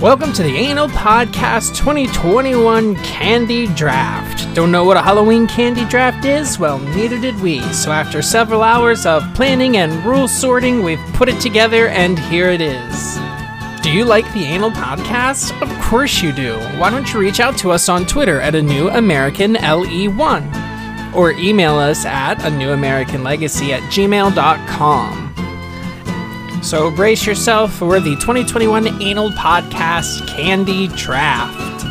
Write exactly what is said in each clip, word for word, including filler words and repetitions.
Welcome to the Anal Podcast twenty twenty-one Candy Draft. Don't know what a Halloween candy draft is? Well, neither did we. So after several hours of planning and rule sorting, we've put it together and here it is. Do you like the Anal Podcast? Of course you do. Why don't you reach out to us on Twitter at A New American L E one or email us at a new american legacy at gmail dot com. So brace yourself for the twenty twenty-one Anal Podcast Candy Draft.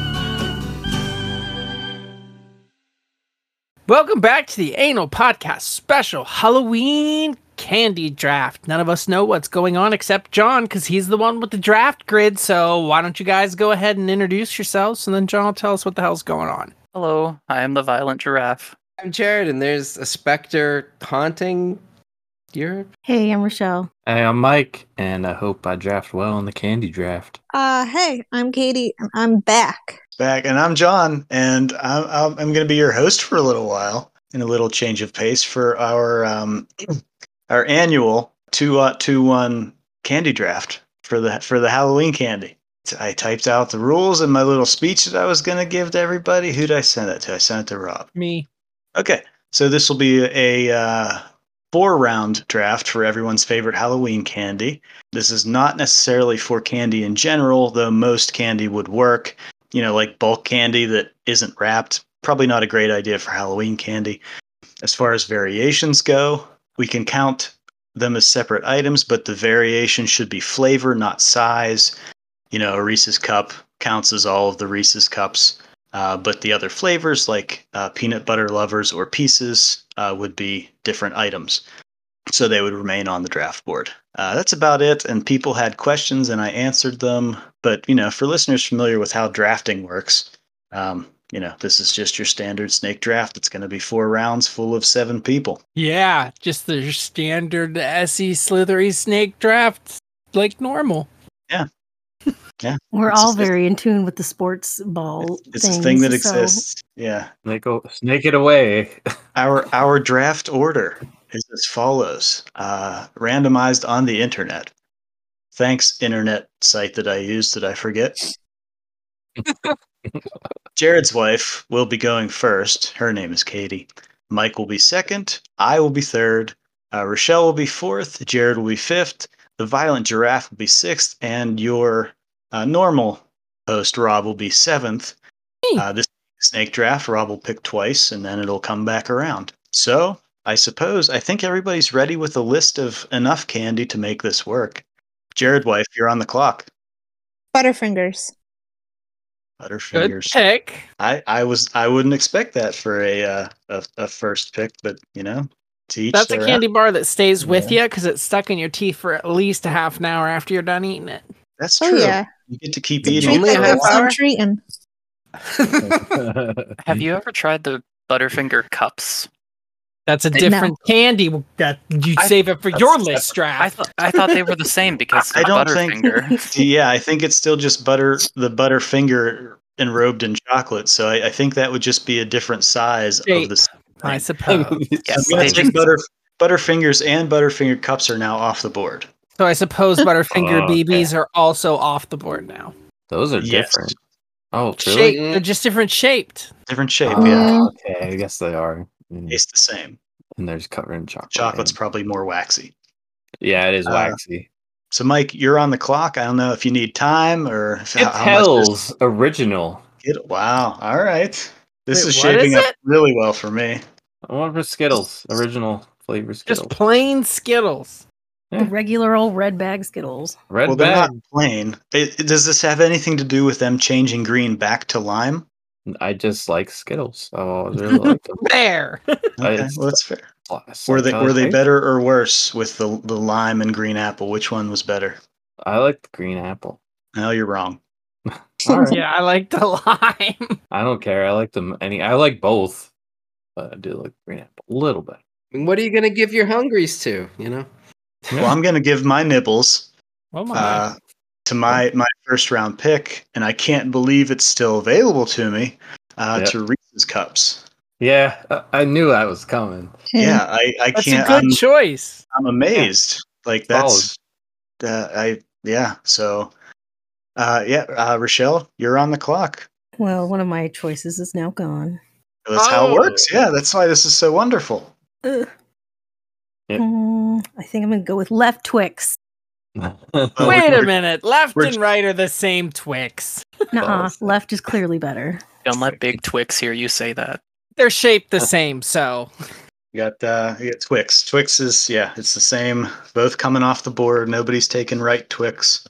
Welcome back to the Anal Podcast special Halloween Candy Draft. None of us know what's going on except John, because he's the one with the draft grid. So why don't you guys go ahead and introduce yourselves, and then John will tell us what the hell's going on. Hello, I am the Violent Giraffe. I'm Jared, and there's a specter haunting Europe. Hey, I'm Rochelle. Hey, I'm Mike, and I hope I draft well in the candy draft. Uh, hey, I'm Katie, and I'm back. Back, and I'm John, and I'm, I'm, I'm going to be your host for a little while, in a little change of pace for our um, our annual two uh, two one candy draft for the for the Halloween candy. I typed out the rules in my little speech that I was going to give to everybody. Who'd I send that to? I sent it to Rob. Me. Okay, so this will be a uh, four-round draft for everyone's favorite Halloween candy. This is not necessarily for candy in general, though most candy would work. You know, like bulk candy that isn't wrapped. Probably not a great idea for Halloween candy. As far as variations go, we can count them as separate items, but the variation should be flavor, not size. You know, a Reese's cup counts as all of the Reese's cups. Uh, but the other flavors, like uh, peanut butter lovers or pieces, uh, would be different items. So they would remain on the draft board. Uh, that's about it. And people had questions and I answered them. But, you know, for listeners familiar with how drafting works, um, you know, this is just your standard snake draft. It's going to be four rounds full of seven people. Yeah, just the standard S E Slithery snake draft, like normal. Yeah. Yeah, We're it's all a, very in tune with the sports ball. It's things, a thing that so exists. Yeah. Snake, o- snake it away. Our our draft order is as follows: uh, randomized on the internet. Thanks, internet site that I used that I forget. Jared's wife will be going first. Her name is Katie. Mike will be second. I will be third. Uh, Rochelle will be fourth. Jared will be fifth. The Violent Giraffe will be sixth, and your uh, normal host, Rob, will be seventh. Uh, this snake draft, Rob will pick twice, and then it'll come back around. So, I suppose, I think everybody's ready with a list of enough candy to make this work. Jared, wife, you're on the clock. Butterfingers. Good Butterfingers. pick. I, I was I wouldn't expect that for a uh, a, a first pick, but you know, to each That's a their candy own. bar that stays with you because it's stuck in your teeth for at least a half an hour after you're done eating it. That's Oh, true. yeah. You get to keep It's a eating. treat Only that a half keeps on hour? treating. Have you ever tried the Butterfinger cups? That's a No. different candy. That you I- save it for that's- your that's- list draft. I thought I thought they were the same because I the don't think- Butterfinger. Yeah, I think it's still just butter, the Butterfinger enrobed in chocolate. So I, I think that would just be a different size Shape. of the. I suppose. Yes, I'm gonna they take just- butter, Butterfingers and Butterfinger cups are now off the board. So I suppose Butterfinger Oh, B Bs are also off the board now. Those are Yes. different. Oh, Shape, really? they're just different shaped. Different shape, Oh. yeah. Oh, okay, I guess they are. Mm. Taste the same. And they're just covered in chocolate. Chocolate's man. probably more waxy. Yeah, it is Uh, waxy. So, Mike, you're on the clock. I don't know if you need time or if, It's how, how much this- Hell's original. It, wow. All right. This Wait, is what shaping is up it? really well for me. I want for Skittles. Original flavor Skittles. Just plain Skittles. the regular old red bag Skittles. Red well, they're bag. not plain. It, it- does this have anything to do with them changing green back to lime? I just like Skittles. Oh, I really like them. There. Okay, It's- well, that's fair. It's Were like they how were they taste. better or worse with the the lime and green apple? Which one was better? I like the green apple. No, you're wrong. All right. Yeah, I like the lime. I don't care. I like them. Any. I like both, but I do like green apple a little bit. What are you going to give your hungries to, you know? Well, I'm going to give my nibbles Oh my. uh, to my my first round pick, and I can't believe it's still available to me. Uh, Yep. To Reese's Cups. Yeah, I- I knew that was coming. Yeah, I, I That's a can't. good I'm, choice. I'm amazed. Like that's, uh, I yeah. So Uh, yeah, uh, Rochelle, you're on the clock. Well, one of my choices is now gone. That's how it Oh. works. Yeah, that's why this is so wonderful. Ugh. Yeah. Mm, I think I'm gonna go with left Twix. Well, Wait we're- a minute. Left we're- and right are the same Twix. Nuh-uh. Balls. Left is clearly better. Don't let Big Twix hear you say that. They're shaped the same, so. You got uh, you got Twix. Twix is yeah, it's the same. Both coming off the board. Nobody's taken right Twix.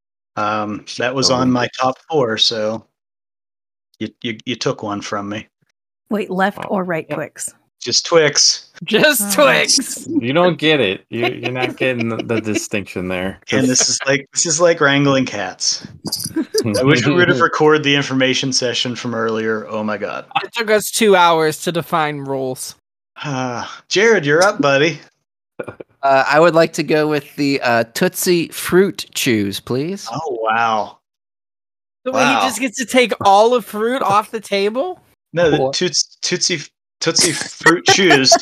Um, that was Oh, on my bitch. top four, so you you, you took one from me. Wait, left Oh, or right yeah. Twix? Just Twix. Just Oh. Twix. You don't get it. You, you're not getting the, the distinction there. And this is like this is like wrangling cats. I wish we would have recorded the information session from earlier. Oh my god. It took us two hours to define rules. Uh, Jared, you're up, buddy. Uh, I would like to go with the uh, Tootsie Fruit Chews, please. Oh wow. So wait, Wow. he just gets to take all of fruit off the table? No, the Cool. toots, Tootsie Tootsie Fruit Chews.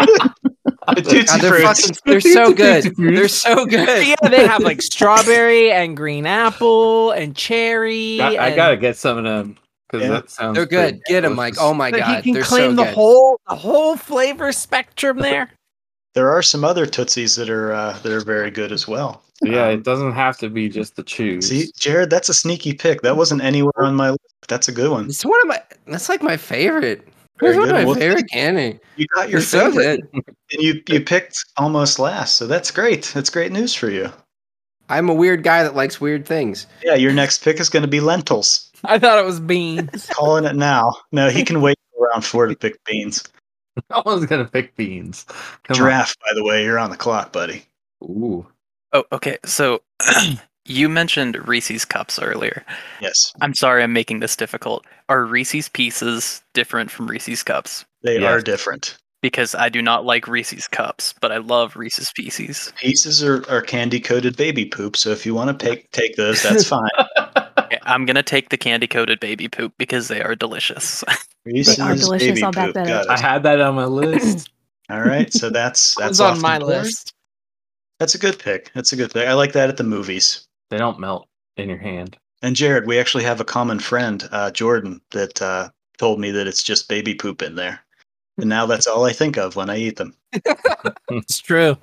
The Tootsie God, they're, Fruits. fucking, they're so good. They're so good. Yeah, they have like strawberry and green apple and cherry. I, I and- gotta get some of them because Yeah. that sounds. They're pretty good. Get them, Mike. Oh my But god, he can they're claim so the good. whole the whole flavor spectrum there. There are some other Tootsies that are uh, that are very good as well. Yeah, Um, it doesn't have to be just the chews. See, Jared, that's a sneaky pick. That wasn't anywhere on my list. That's a good one. It's one of my. That's like my favorite. Very It's one good. of my Well, favorite candy. You got your It's so favorite, good. and you you picked almost last, so that's great. That's great news for you. I'm a weird guy that likes weird things. Yeah, your next pick is going to be lentils. I thought it was beans. Calling it now. No, he can wait till round four to pick beans. No one's gonna pick beans. Come Giraffe, by the way, you're on the clock, buddy. on. Ooh. Oh, okay. So you mentioned Reese's Cups earlier. Yes, I'm sorry I'm making this difficult. Are Reese's Pieces different from Reese's Cups? they Yes. are different. Because I do not like Reese's Cups, but I love Reese's Pieces. Pieces are, are candy coated baby poop, so if you want to take take those, that's fine. Okay, I'm gonna take the candy coated baby poop because they are delicious. Reese's delicious, baby I'll back poop. that Got up. I it. had that on my list. All right, so that's That that's was off on the my board. list. That's a good pick. That's a good pick. I like that at the movies. They don't melt in your hand. And Jared, we actually have a common friend, uh, Jordan, that uh, told me that it's just baby poop in there. And now that's all I think of when I eat them. It's true.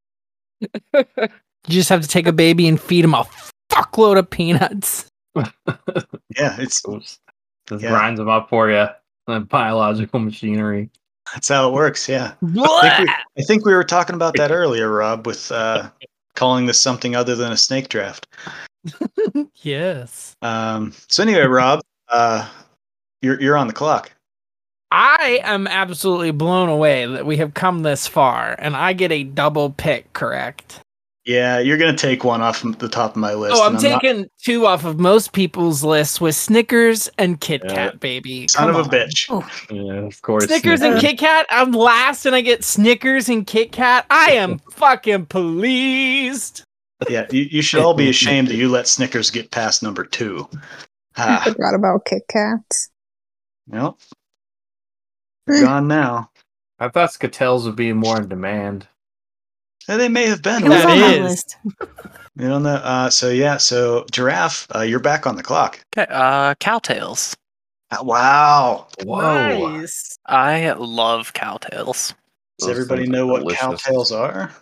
You just have to take a baby and feed him a fuckload of peanuts. Yeah, it's Oops. Just Yeah. grinds them up for you. The biological machinery. that's how it works. Yeah, I think, we, I think we were talking about that earlier, Rob, with uh, calling this something other than a snake draft. Yes. Um, so anyway, Rob, uh, you're you're on the clock. I am absolutely blown away that we have come this far and I get a double pick, correct? Yeah, you're gonna take one off the top of my list. Oh, I'm and not- taking two off of most people's lists with Snickers and Kit Yeah. Kat, baby. son Come of a on. bitch. Oh, Yeah, of course. Snickers and Snickers. Kit Kat. I'm last and I get Snickers and Kit Kat. I am fucking pleased. Yeah, you, you should all be ashamed that you let Snickers get past number two. I Ah, forgot about Kit Kats. well, they're gone now. I thought Skatels would be more in demand. Eh, They may have been. it was That on my is. list. You don't know. Uh, so yeah, so Giraffe, uh, you're back on the clock. Okay, uh, Cowtails. Uh, wow. Whoa. Nice. I love Cowtails. Does Those everybody things are know what delicious. cowtails are?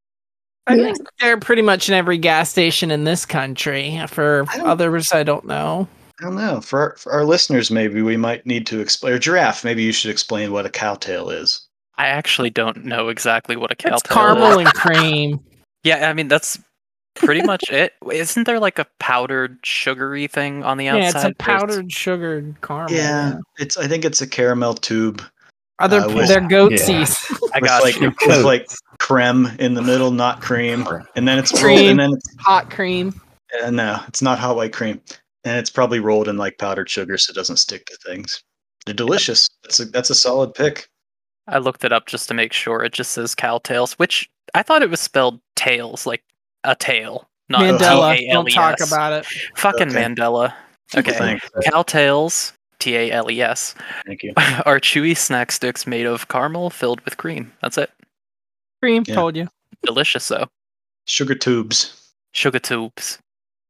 I Yeah. think they're pretty much in every gas station in this country. For I don't- others, I don't know. I don't know. For our, for our listeners, maybe we might need to explain. Or Giraffe, maybe you should explain what a cowtail is. I actually don't know exactly what a Cowtail It's caramel is. and cream. Yeah, I mean that's pretty much it. Isn't there like a powdered sugary thing on the Yeah, outside? it's a where powdered sugared caramel. Yeah, it's. I think it's a caramel tube Other Uh, with- they're goat Yeah. seeds. I with got like you. with like creme in the middle, not cream, and then it's rolled, Cream. and then it's Hot cream. uh, no, it's not hot white cream, and it's probably rolled in like powdered sugar so it doesn't stick to things. They're delicious. That's a that's a solid pick. I looked it up just to make sure. It just says Cowtails, which I thought it was spelled tails, like a tail, not Mandela. T A L Don't E S. talk about it. Fucking Okay. Mandela. Okay. Thanks. Cowtails, T A L E S, Thank you. are chewy snack sticks made of caramel filled with cream. That's it. Cream, Yeah. told you. Delicious though. Sugar tubes. Sugar tubes.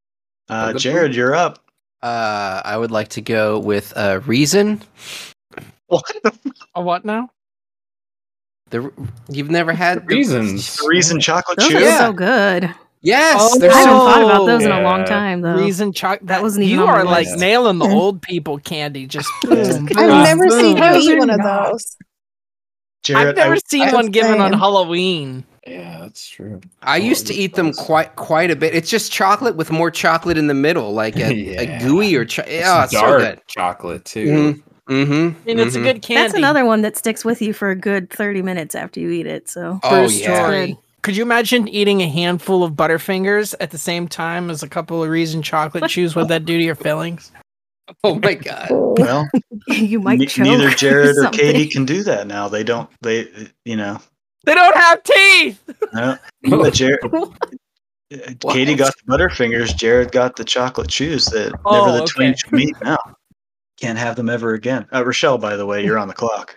Uh, good Jared, you're up. Uh, I would like to go with uh, Reason. What the A what now? The you've never had the- Reasons. the reason chocolate Those chew? are Yeah. so good. Yes, Oh, they're I haven't so thought about those in a Yeah. long time, though. Reason choc. That wasn't even You on my are like list. nailing the Mm. old people candy. Just boom, boom, I've never boom. seen you Those eat are one of not- those. Jared, I've never I, seen I- one given on Same. Halloween. Yeah, that's true. I used to eat them quite quite a bit. It's just chocolate with more chocolate in the middle, like a, a Yeah. gooey or cho- It's oh, it's so dark good. chocolate too. Mm-hmm. I mean, it's a good candy. That's another one that sticks with you for a good thirty minutes after you eat it. So Oh True yeah. story. Good. Could you imagine eating a handful of Butterfingers at the same time as a couple of Reason chocolate chews? What that do to your fillings? Oh my god. Oh. well, you might ne- choke. neither or Jared or something. Katie can do that now. They don't. They, you know. They don't have teeth. No, but Jared, What? Katie got the Butterfingers. Jared got the chocolate chews that Oh, never the okay. twain should meet. Now, can't have them ever again. Uh, Rochelle, by the way, you're on the clock.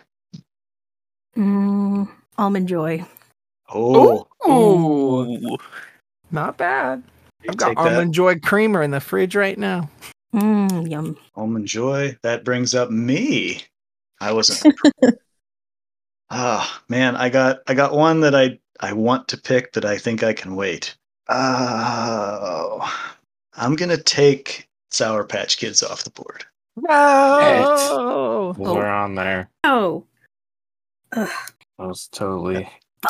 Mm, Almond Joy. Oh, Ooh, not bad. you I've got take that. Almond Joy creamer in the fridge right now. Mm, yum. Almond Joy. That brings up me. I wasn't. Ah, man, I got I got one that I I want to pick that I think I can wait. Oh, I'm gonna take Sour Patch Kids off the board. No. We're on there. Oh. That was totally.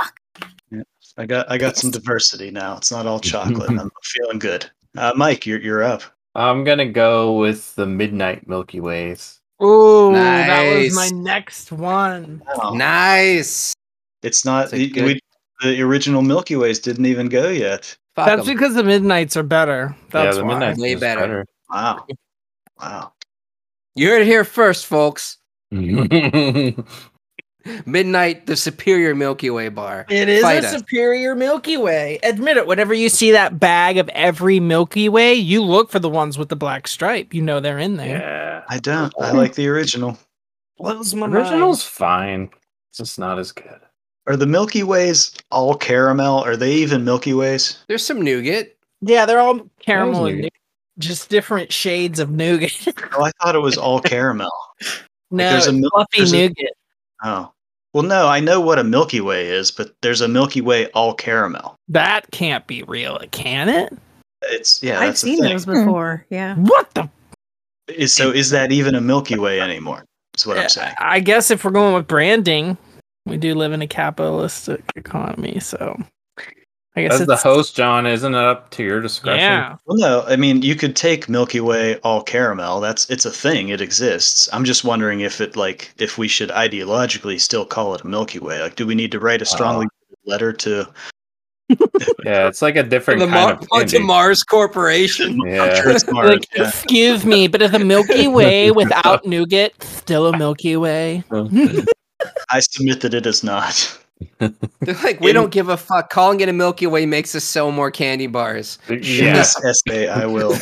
I got I got some diversity now. It's not all chocolate. I'm feeling good. Uh, Mike, you're you're up. I'm gonna go with the Midnight Milky Ways. Ooh, that was my Nice. next one. Wow. Nice. It's not That's a the, good- we, the original Milky Ways didn't even go yet. Fuck That's 'em. because the Midnights are better. That's yeah, the why. Midnight Way was better. Wow, wow. You heard it here first, folks. better. Midnight, the superior Milky Way bar. It is Fight a us. superior Milky Way. Admit it. Whenever you see that bag of every Milky Way, you look for the ones with the black stripe. You know they're in there. yeah. I don't. I like the original. Blows my Original's fine. It's just not as good. Are the Milky Ways all caramel? Are they even Milky Ways? There's some nougat. Yeah, they're all caramel and nougat. nougat. Just different shades of nougat. Oh, I thought it was all caramel. no, there's a it's mil- fluffy there's a- nougat. Oh. Well, no, I know what a Milky Way is, but there's a Milky Way all caramel. That can't be real, can it? It's yeah, I've that's the seen thing. those before. Yeah. What the? Is, so is that even a Milky Way anymore? That's what I'm saying. I guess if we're going with branding, we do live in a capitalistic economy, so I guess As the it's host, John, isn't it up to your discretion? yeah. Well, no, I mean you could take Milky Way all caramel. That's it's a thing. It exists. I'm just wondering if it like if we should ideologically still call it a Milky Way. Like, do we need to write a strongly letter to? Yeah, it's like a different The kind Mar- of to candy. Mars Corporation. I'm Yeah. sure it's Mars, Like, yeah. excuse me, but is the Milky Way without nougat still a Milky Way? I submit that it is not. They're like, we don't give a fuck. Calling it a Milky Way makes us sell more candy bars. In Yeah. this essay, I will.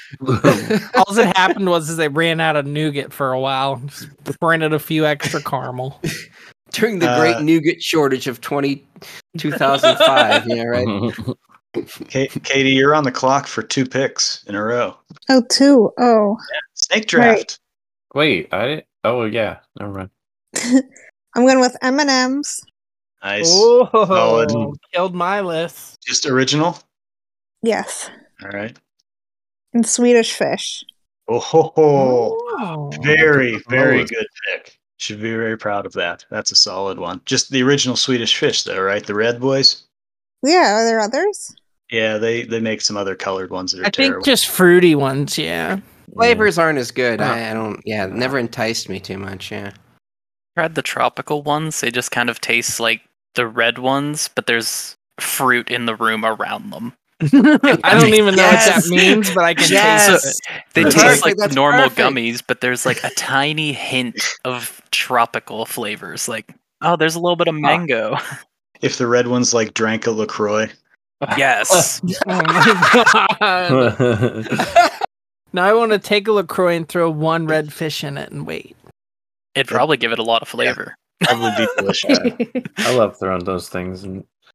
All that happened was is they ran out of nougat for a while. Just printed a few extra caramel. During the Uh, great nougat shortage of twenty, two thousand five. Yeah, right. Ka- Katie, you're on the clock for two picks in a row. Oh, two. Oh. Snake draft. Wait, I didn't. Oh yeah, never mind. I'm going with M and M's. Nice. Oh, Solid. killed my list. Just original. Yes. All right. And Swedish Fish. Oh, ho, ho. Oh. very, very Solid. good pick. Should be very proud of that. That's a solid one. Just the original Swedish Fish, though, right? The Red Boys. Yeah. Are there others? Yeah, they they make some other colored ones that are I think terrible. just fruity ones, yeah. Flavors aren't as good. Huh. I, I don't. Yeah, it never enticed me too much. Yeah. Tried the tropical ones. They just kind of taste like the red ones, but there's fruit in the room around them. I don't even know Yes. what that means, but I can Yes. taste it. They That's taste perfect, like that's normal perfect. gummies, but there's like a tiny hint of tropical flavors. Like, oh, there's a little bit of mango. If the red ones like drank a LaCroix. Yes. Oh my god. Now I want to take a LaCroix and throw one red fish in it and wait. It'd probably give it a lot of flavor. Probably be delicious. I love throwing those things, and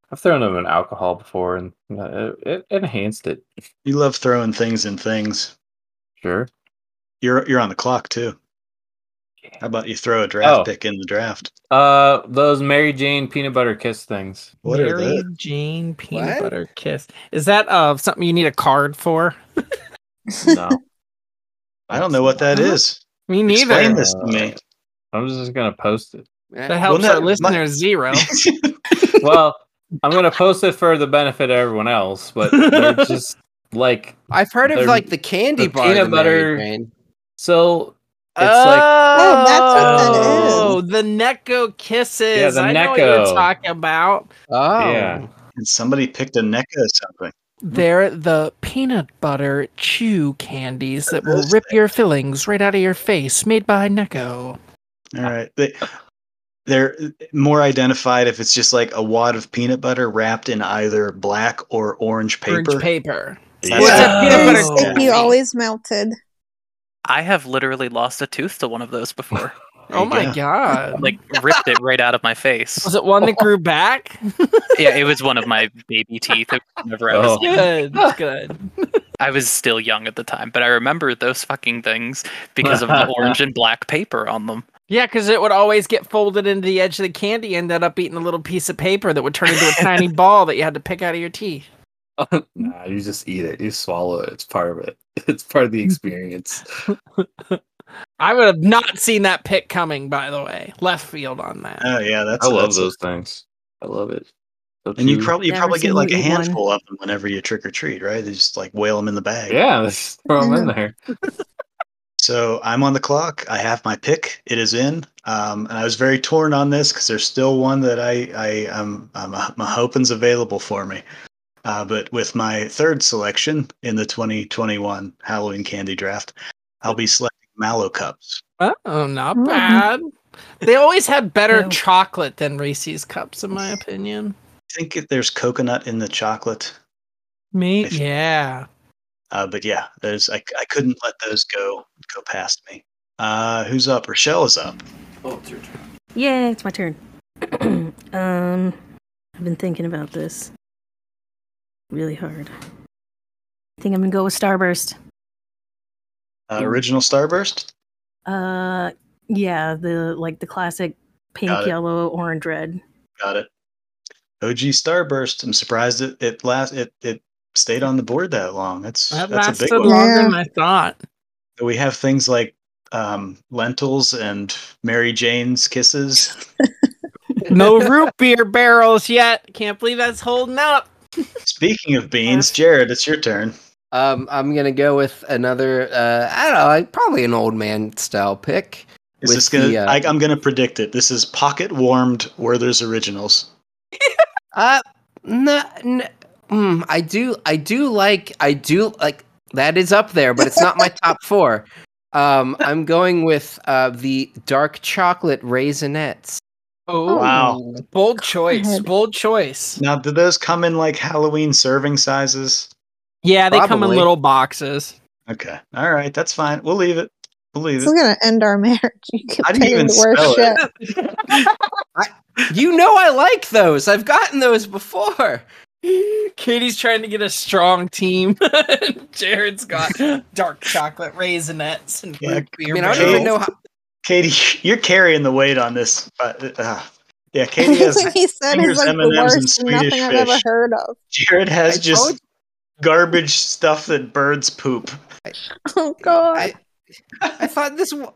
I've thrown them in alcohol before, and uh, it, it enhanced it. You love throwing things in things. Sure. You're you're on the clock too. How about you throw a draft Oh. pick in the draft? Uh, those Mary Jane peanut butter kiss things. What are Mary those? Jane peanut What? butter kiss. Is that uh something you need a card for? No, I don't know what that is. Me neither. Explain this to me. I'm just gonna post it. That helps Well, our no, listeners zero. Well, I'm gonna post it for the benefit of everyone else, but they're just like I've heard of They're- like the candy the bar. peanut the Mary butter- Jane. so. It's oh, like Oh, that's what that Oh, the Necco kisses. Yeah, the I know what you're Necco. talking about. Oh, Yeah. And somebody picked a Necco or something. They're the peanut butter chew candies that will Those rip your fillings right out of your face, made by Necco. All right. They, they're more identified if it's just like a wad of peanut butter wrapped in either black or orange paper. Orange paper. That's What's how- that peanut Very butter Oh. sticky, candy? always melted. I have literally lost a tooth to one of those before. Oh my Yeah. god. Like ripped it right out of my face. Was it one that grew back? Yeah, it was one of my baby teeth. It was whenever I was Oh. Good, good. I was still young at the time, but I remember those fucking things because of the orange and black paper on them. Yeah, because it would always get folded into the edge of the candy, and ended up eating a little piece of paper that would turn into a tiny ball that you had to pick out of your teeth. Nah, you just eat it. You swallow it. It's part of it. It's part of the experience. I would have not seen that pick coming, by the way. Left field on that. Oh yeah, that's I love that's- those things. I love it. So And you chewy. probably you Never probably get seen like you a eat one. handful of them whenever you trick or treat, right? They just like whale them in the bag. yeah, just throw them in there. So I'm on the clock. I have my pick. It is in. Um, and I was very torn on this because there's still one that I I am I'm, I'm hoping's available for me. Uh, but with my third selection in the twenty twenty-one Halloween candy draft, I'll be selecting Mallow Cups. Oh, not Mm. bad. They always had better No. chocolate than Reese's cups, in my opinion. I think it- there's coconut in the chocolate. Me, If- yeah. Uh, but yeah, there's I, I couldn't let those go go past me. Uh, who's up? Rochelle is up. Oh, it's your turn. Yeah, it's my turn. um, I've been thinking about this really hard. I think I'm gonna go with Starburst. Uh, original Starburst. Uh, yeah, the like the classic pink, Got it. yellow, orange, red. Got it. O G Starburst. I'm surprised it it last it it stayed on the board that long. That's That that's a lasted big one. longer Yeah. than I thought. We have things like um, lentils and Mary Jane's kisses. No root beer barrels yet. Can't believe that's holding up. Speaking of beans, Jared, it's your turn. Um, I'm gonna go with another. Uh, I don't know, like, probably an old man style pick. Is With this gonna? the, uh, I, I'm gonna predict it. This is pocket warmed Werther's Originals. Uh, no, no, mm, I do, I do like, I do like that is up there, but it's not my top four. Um, I'm going with uh the dark chocolate raisinettes. Oh, Wow. Bold choice. ahead. Bold choice. Now, do those come in like Halloween serving sizes? Yeah, they come in Probably. little boxes. Okay, all right, that's fine. We'll leave it. We'll leave This it. is gonna end our marriage. You keep How do you taking even the worst spell it? shit. You know, I like those. I've gotten those before. Katie's trying to get a strong team. Jared's got dark chocolate raisinettes and Yeah, root I beer mean, I don't Okay. even know how. Katie, you're carrying the weight on this. But, uh, yeah, Katie has. Everything he said fingers, is like M and the M's, and worst and nothing Swedish I've ever fish. heard of. Jared has I just told- garbage stuff that birds poop. Oh god. I, I thought this. wa-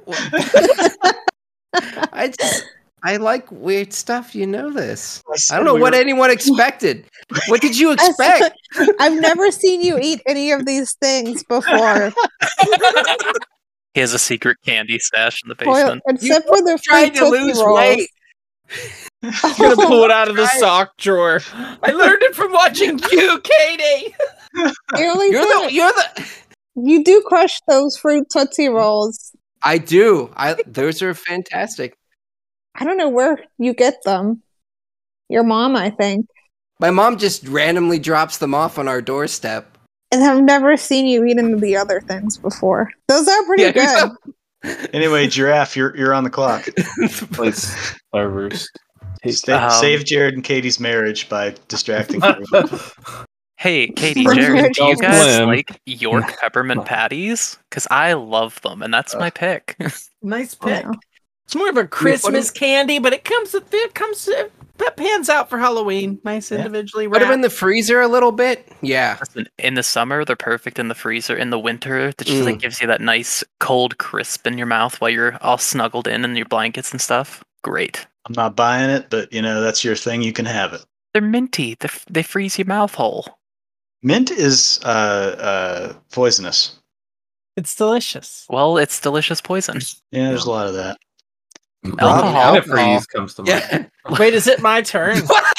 I just, I like weird stuff. You know this. I don't know We what were- anyone expected. What did you I expect? said- I've never seen you eat any of these things before. He has a secret candy stash in the Boy, basement. except for the Trying fruit to Tootsie lose Rolls. weight. I'm gonna pull it out of the sock drawer. I learned it from watching you, Katie. The only You're thing- the. You're the. you do crush those fruit Tootsie Rolls. I do. I. Those are fantastic. I don't know where you get them. Your mom, I think. My mom just randomly drops them off on our doorstep. And I've never seen you eat any of the other things before. Those are pretty Yeah, good. Anyway, Giraffe, you're you're on the clock. Place Starburst. Sta- Um, save Jared and Katie's marriage by distracting everyone. Hey, Katie, From Jared, do you Don't guys blame. like York peppermint patties? Because I love them, and that's my pick. Nice Oh, pick. no. It's more of a Christmas candy, but it comes with it comes it pans out for Halloween. Nice Yeah. individually Put them in wrapped. the freezer a little bit. Yeah. Listen, in the summer, they're perfect. In the freezer, in the winter, that just like Mm. gives you that nice cold crisp in your mouth while you're all snuggled in in your blankets and stuff. Great. I'm not buying it, but you know that's your thing. You can have it. They're minty. They they freeze your mouth whole. Mint is uh, uh, poisonous. It's delicious. Well, it's delicious poison. Yeah, there's a lot of that. Alcohol. Antifreeze comes to mind. Yeah. Wait, is it my turn?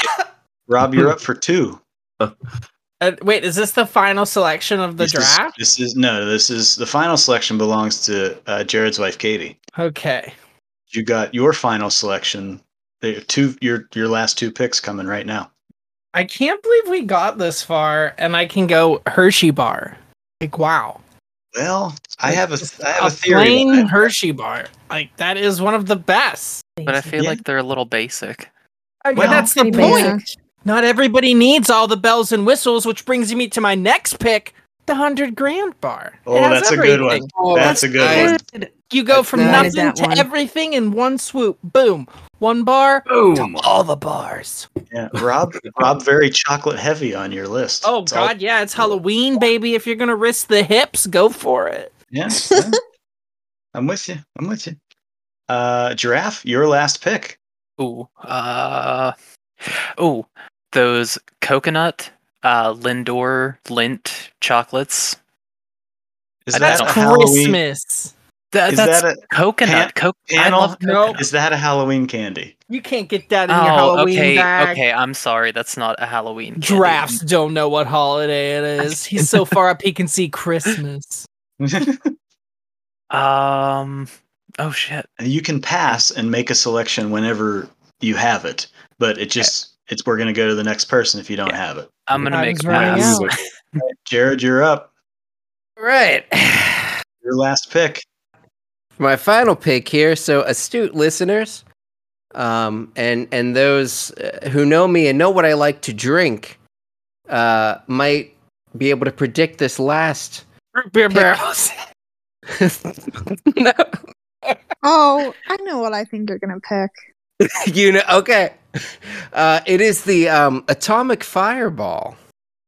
Rob, you're up for two. Uh, wait, is this the final selection of the this draft? Is, this is no. This is the final selection belongs to uh, Jared's wife, Katie. Okay. You got your final selection. The two your your last two picks coming right now. I can't believe we got this far, and I can go Hershey bar. Like, wow. Well, I have a I have a a theory. plain behind it. Hershey bar. Like, that is one of the best. But I feel Yeah. like they're a little basic. I mean, Well, that's the pretty point. basic. Not everybody needs all the bells and whistles, which brings me to my next pick, the hundred grand bar. It Oh, has that's a good one. everything. Oh, That's a good one. Good. You go That's from nice. nothing That to one. everything in one swoop. Boom. One bar Boom. to all the bars. Yeah, Rob, Rob, very chocolate heavy on your list. Oh, It's all- God, yeah. It's Halloween, baby. If you're going to risk the hips, go for it. yeah, yeah. I'm with you. I'm with you. Uh, Giraffe, your last pick. Ooh. Uh. Ooh. Those coconut, uh, Lindor Lint chocolates. Is Uh, that that's a Halloween? Christmas. That, Is that's that a coconut. Co- I panel? love No. coconut. Is that a Halloween candy? You can't get that in your Oh, Halloween okay. bag. Okay. I'm sorry. That's not a Halloween. candy. Drafts don't know what holiday it is. He's so far up he can see Christmas. Um. Oh shit. You can pass and make a selection whenever you have it, but it just it's we're gonna go to the next person if you don't have it. I'm gonna make Time's a running pass. out. Jared, you're up. Right. Your last pick. My final pick here. So, astute listeners, um, and and those uh, who know me and know what I like to drink, uh, might be able to predict this last. Root beer barrels. No, Oh, I know what I think you're gonna pick. you know. Okay, uh, it is the um, atomic fireball.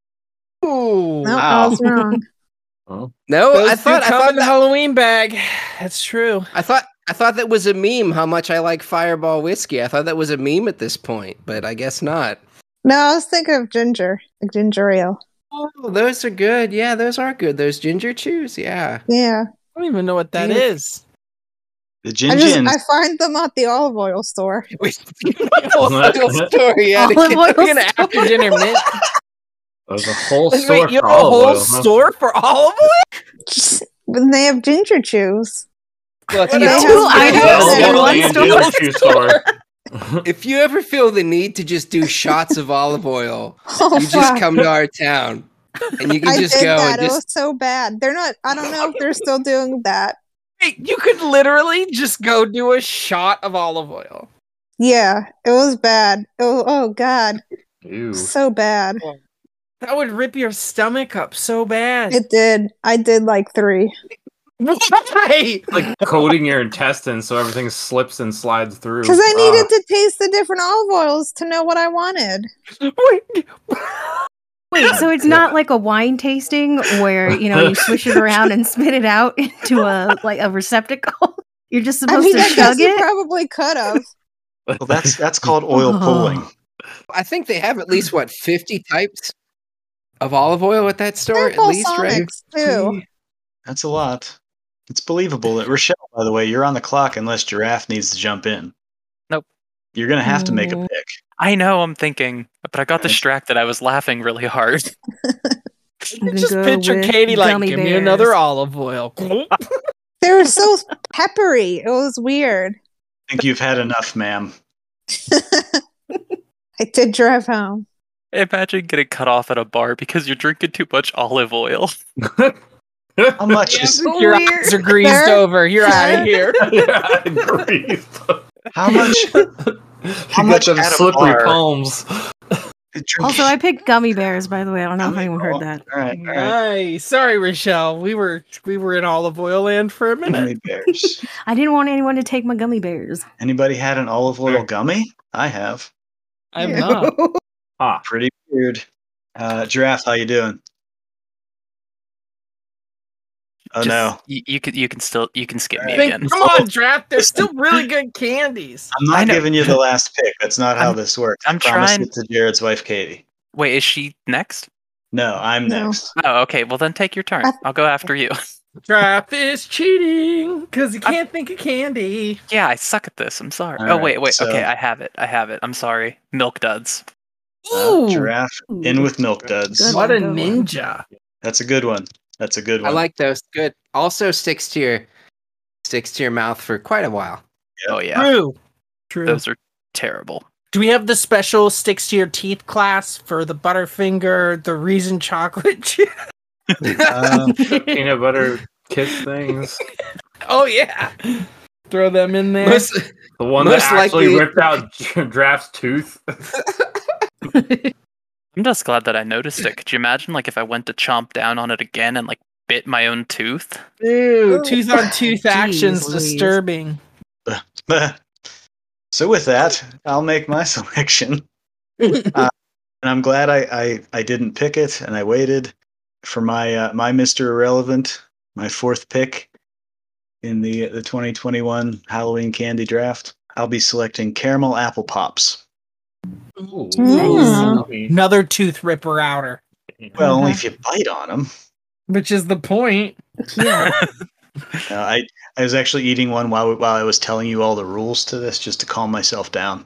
Ooh. No, Wow. I was wrong. Oh. No, Those I thought do I come thought in the that, Halloween bag. That's true. I thought I thought that was a meme. How much I like Fireball whiskey. I thought that was a meme at this point, but I guess not. No, I was thinking of ginger, like ginger ale. Oh, those are good. Yeah, those are good. Those ginger chews. Yeah. Yeah, I don't even know what that Yeah. is. The I Gin just Gins. I find them at the olive oil store. Oil story. Yeah, Olive oil we're gonna After dinner mint. There's a whole Wait, store you for have a olive whole oil, huh? store for olive oil? When they have ginger chews. Look, What if else? you- Two if you items ever in feel one the- And store. ginger chew store. If you ever feel the need to just do shots of olive oil, Oh, you just fuck. come to our town, and you can I just did go that. and It was just. so bad. They're not. I don't know if they're still doing that. Wait, you could literally just go do a shot of olive oil. Yeah, it was bad. Oh, oh God, Ew. so bad. That would rip your stomach up so bad. It did. I did like three. Why? Like coating your intestines so everything slips and slides through. Because I Ah. needed to taste the different olive oils to know what I wanted. Wait. Wait, so it's not like a wine tasting where, you know, you swish it around and spit it out into a like a receptacle. You're just I supposed mean, to I guess chug you it. probably could have. Well, that's that's called oil Oh. pulling. I think they have at least what fifty types of olive oil at that store, at least, right? Balsamics, too. That's a lot. It's believable that Rochelle, by the way, you're on the clock unless Giraffe needs to jump in. Nope. You're gonna have to make a Mm. pick. I know. I'm thinking, but I got distracted. I was laughing really hard. I'm gonna Just go picture with Katie like, gummy give me bears." another olive oil. They were so peppery. It was weird. I think you've had enough, ma'am. I did drive home. Imagine getting cut off at a bar because you're drinking too much olive oil. How much is So Your weird. eyes are greased Sir? over. You're out of here. Yeah, I agree. how much How You got much them at a slippery bar? palms. Also, I picked gummy bears, by the way. I don't know if Gummy anyone bear. heard that. All right, all right. Nice. Sorry, Rochelle. We were we were in olive oil land for a minute. Gummy bears. I didn't want anyone to take my gummy bears. Anybody had an olive oil Sure. gummy? I have. I'm not. Ah, Pretty weird. Uh, Giraffe, how you doing? Oh Just- no, You, you can you can still you can skip me Alright. again. Come on, Draft. There's still really good candies. I'm I not know. giving you the last pick. That's not how I'm- this works. I'm I promise trying- it to Jared's wife, Katie. Wait, is she next? No, I'm No. next. Oh, okay. Well, then take your turn. I- I'll go after you. Draft is cheating because he can't think of candy. Yeah, I suck at this. I'm sorry. All oh right, wait, wait. so- Okay, I have it. I have it. I'm sorry. Milk duds. Uh, Ooh, giraffe in with milk duds. Good what a one, good one. ninja! That's a good one. That's a good I one. like those. Good. Also sticks to your sticks to your mouth for quite a while. Oh yeah, True. True. those are terrible. Do we have the special sticks to your teeth class for the Butterfinger, the Reason chocolate chip? Um, peanut butter kiss things. Oh yeah. Throw them in there. Most- The one Most that actually likely- ripped out Draft's tooth. I'm just glad that I noticed it. Could you imagine, like, if I went to chomp down on it again and like bit my own tooth? Ew, tooth on tooth Jeez actions Louise. disturbing. so with that, I'll make my selection. Uh, and I'm glad I, I, I didn't pick it, and I waited for my uh, my Mister Irrelevant, my fourth pick in the the twenty twenty-one Halloween candy draft. I'll be selecting caramel apple pops. Ooh. Mm. Another tooth ripper outer. Well, only Uh-huh. if you bite on them. Which is the point. Yeah. Uh, I I was actually eating one while while I was telling you all the rules to this, just to calm myself down.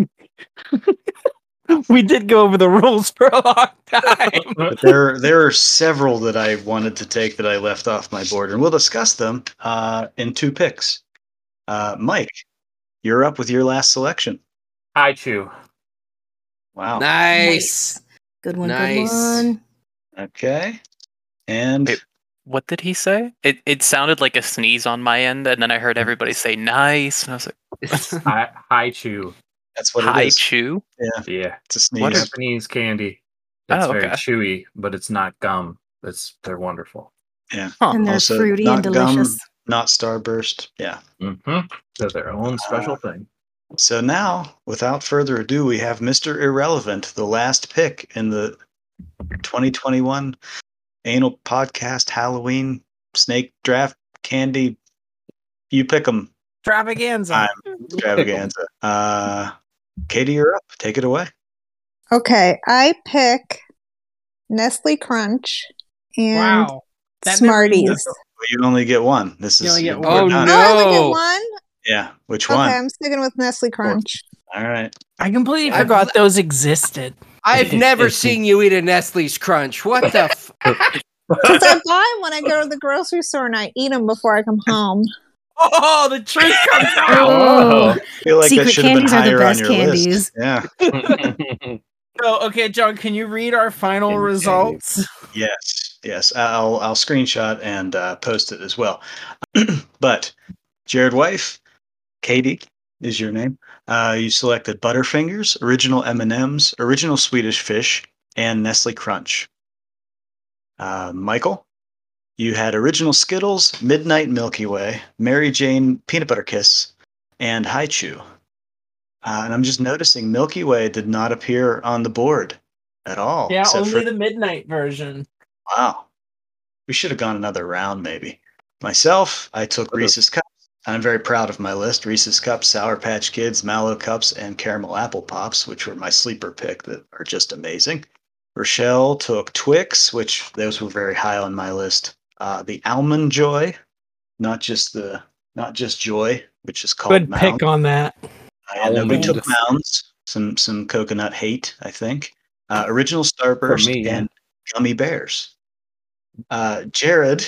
We did go over the rules for a long time. But there there are several that I wanted to take that I left off my board, and we'll discuss them uh, in two picks. Uh, Mike, you're up with your last selection. I chew. Wow. Nice. Good one, Nice. good one. Okay. And Wait. What did he say? It it sounded like a sneeze on my end, and then I heard everybody say "nice," and I was like, I, I chew. that's what it "Hi, is. chew." Yeah. It's a sneeze. What is- Japanese candy. It's Oh, very okay. chewy, but it's not gum. It's they're wonderful. Yeah. Huh. And they're Also, fruity not and gum. delicious. Not Starburst. Yeah. Mm-hmm. They're their own special Uh, thing. So now, without further ado, we have Mister Irrelevant, the last pick in the twenty twenty-one Anal Podcast Halloween Snake Draft Candy. You pick them. Extravaganza. I'm extravaganza. Uh, Katie, you're up. Take it away. Okay, I pick Nestle Crunch and Wow. That never Smarties. means- Well, you only get one. This You is only get we're one. Oh, done. no. Oh, I only get one? Yeah. Which Okay, one? I'm sticking with Nestle Crunch. All right. I completely I've- forgot those existed. I've never seen you eat a Nestle's Crunch. What the? F- Because I buy them when I go to the grocery store and I eat them before I come home. Oh, the truth comes out. Oh. I feel like Secret that should have been candies are the higher best on your candies. list. Yeah. So, okay, John, can you read our final Candy. results? Yes. Yes. I'll I'll screenshot and uh, post it as well. But Jared Wife, Katie is your name. Uh, you selected Butterfingers, original M and M's, original Swedish Fish, and Nestle Crunch. Uh, Michael, you had original Skittles, Midnight Milky Way, Mary Jane Peanut Butter Kiss, and Haichu. Uh, and I'm just noticing Milky Way did not appear on the board at all. Yeah, except only for- the midnight version. Wow. We should have gone another round, maybe. Myself, I took Reese's Cups. And I'm very proud of my list. Reese's Cups, Sour Patch Kids, Mallow Cups, and Caramel Apple Pops, which were my sleeper pick that are just amazing. Rochelle took Twix, which those were very high on my list. Uh, the Almond Joy, not just the not just Joy, which is called Good Mound. pick on that. Uh, nobody took Almond. Mounds. Some some coconut hate, I think. Uh, original Starburst me, yeah. and Gummy Bears. Uh, Jared,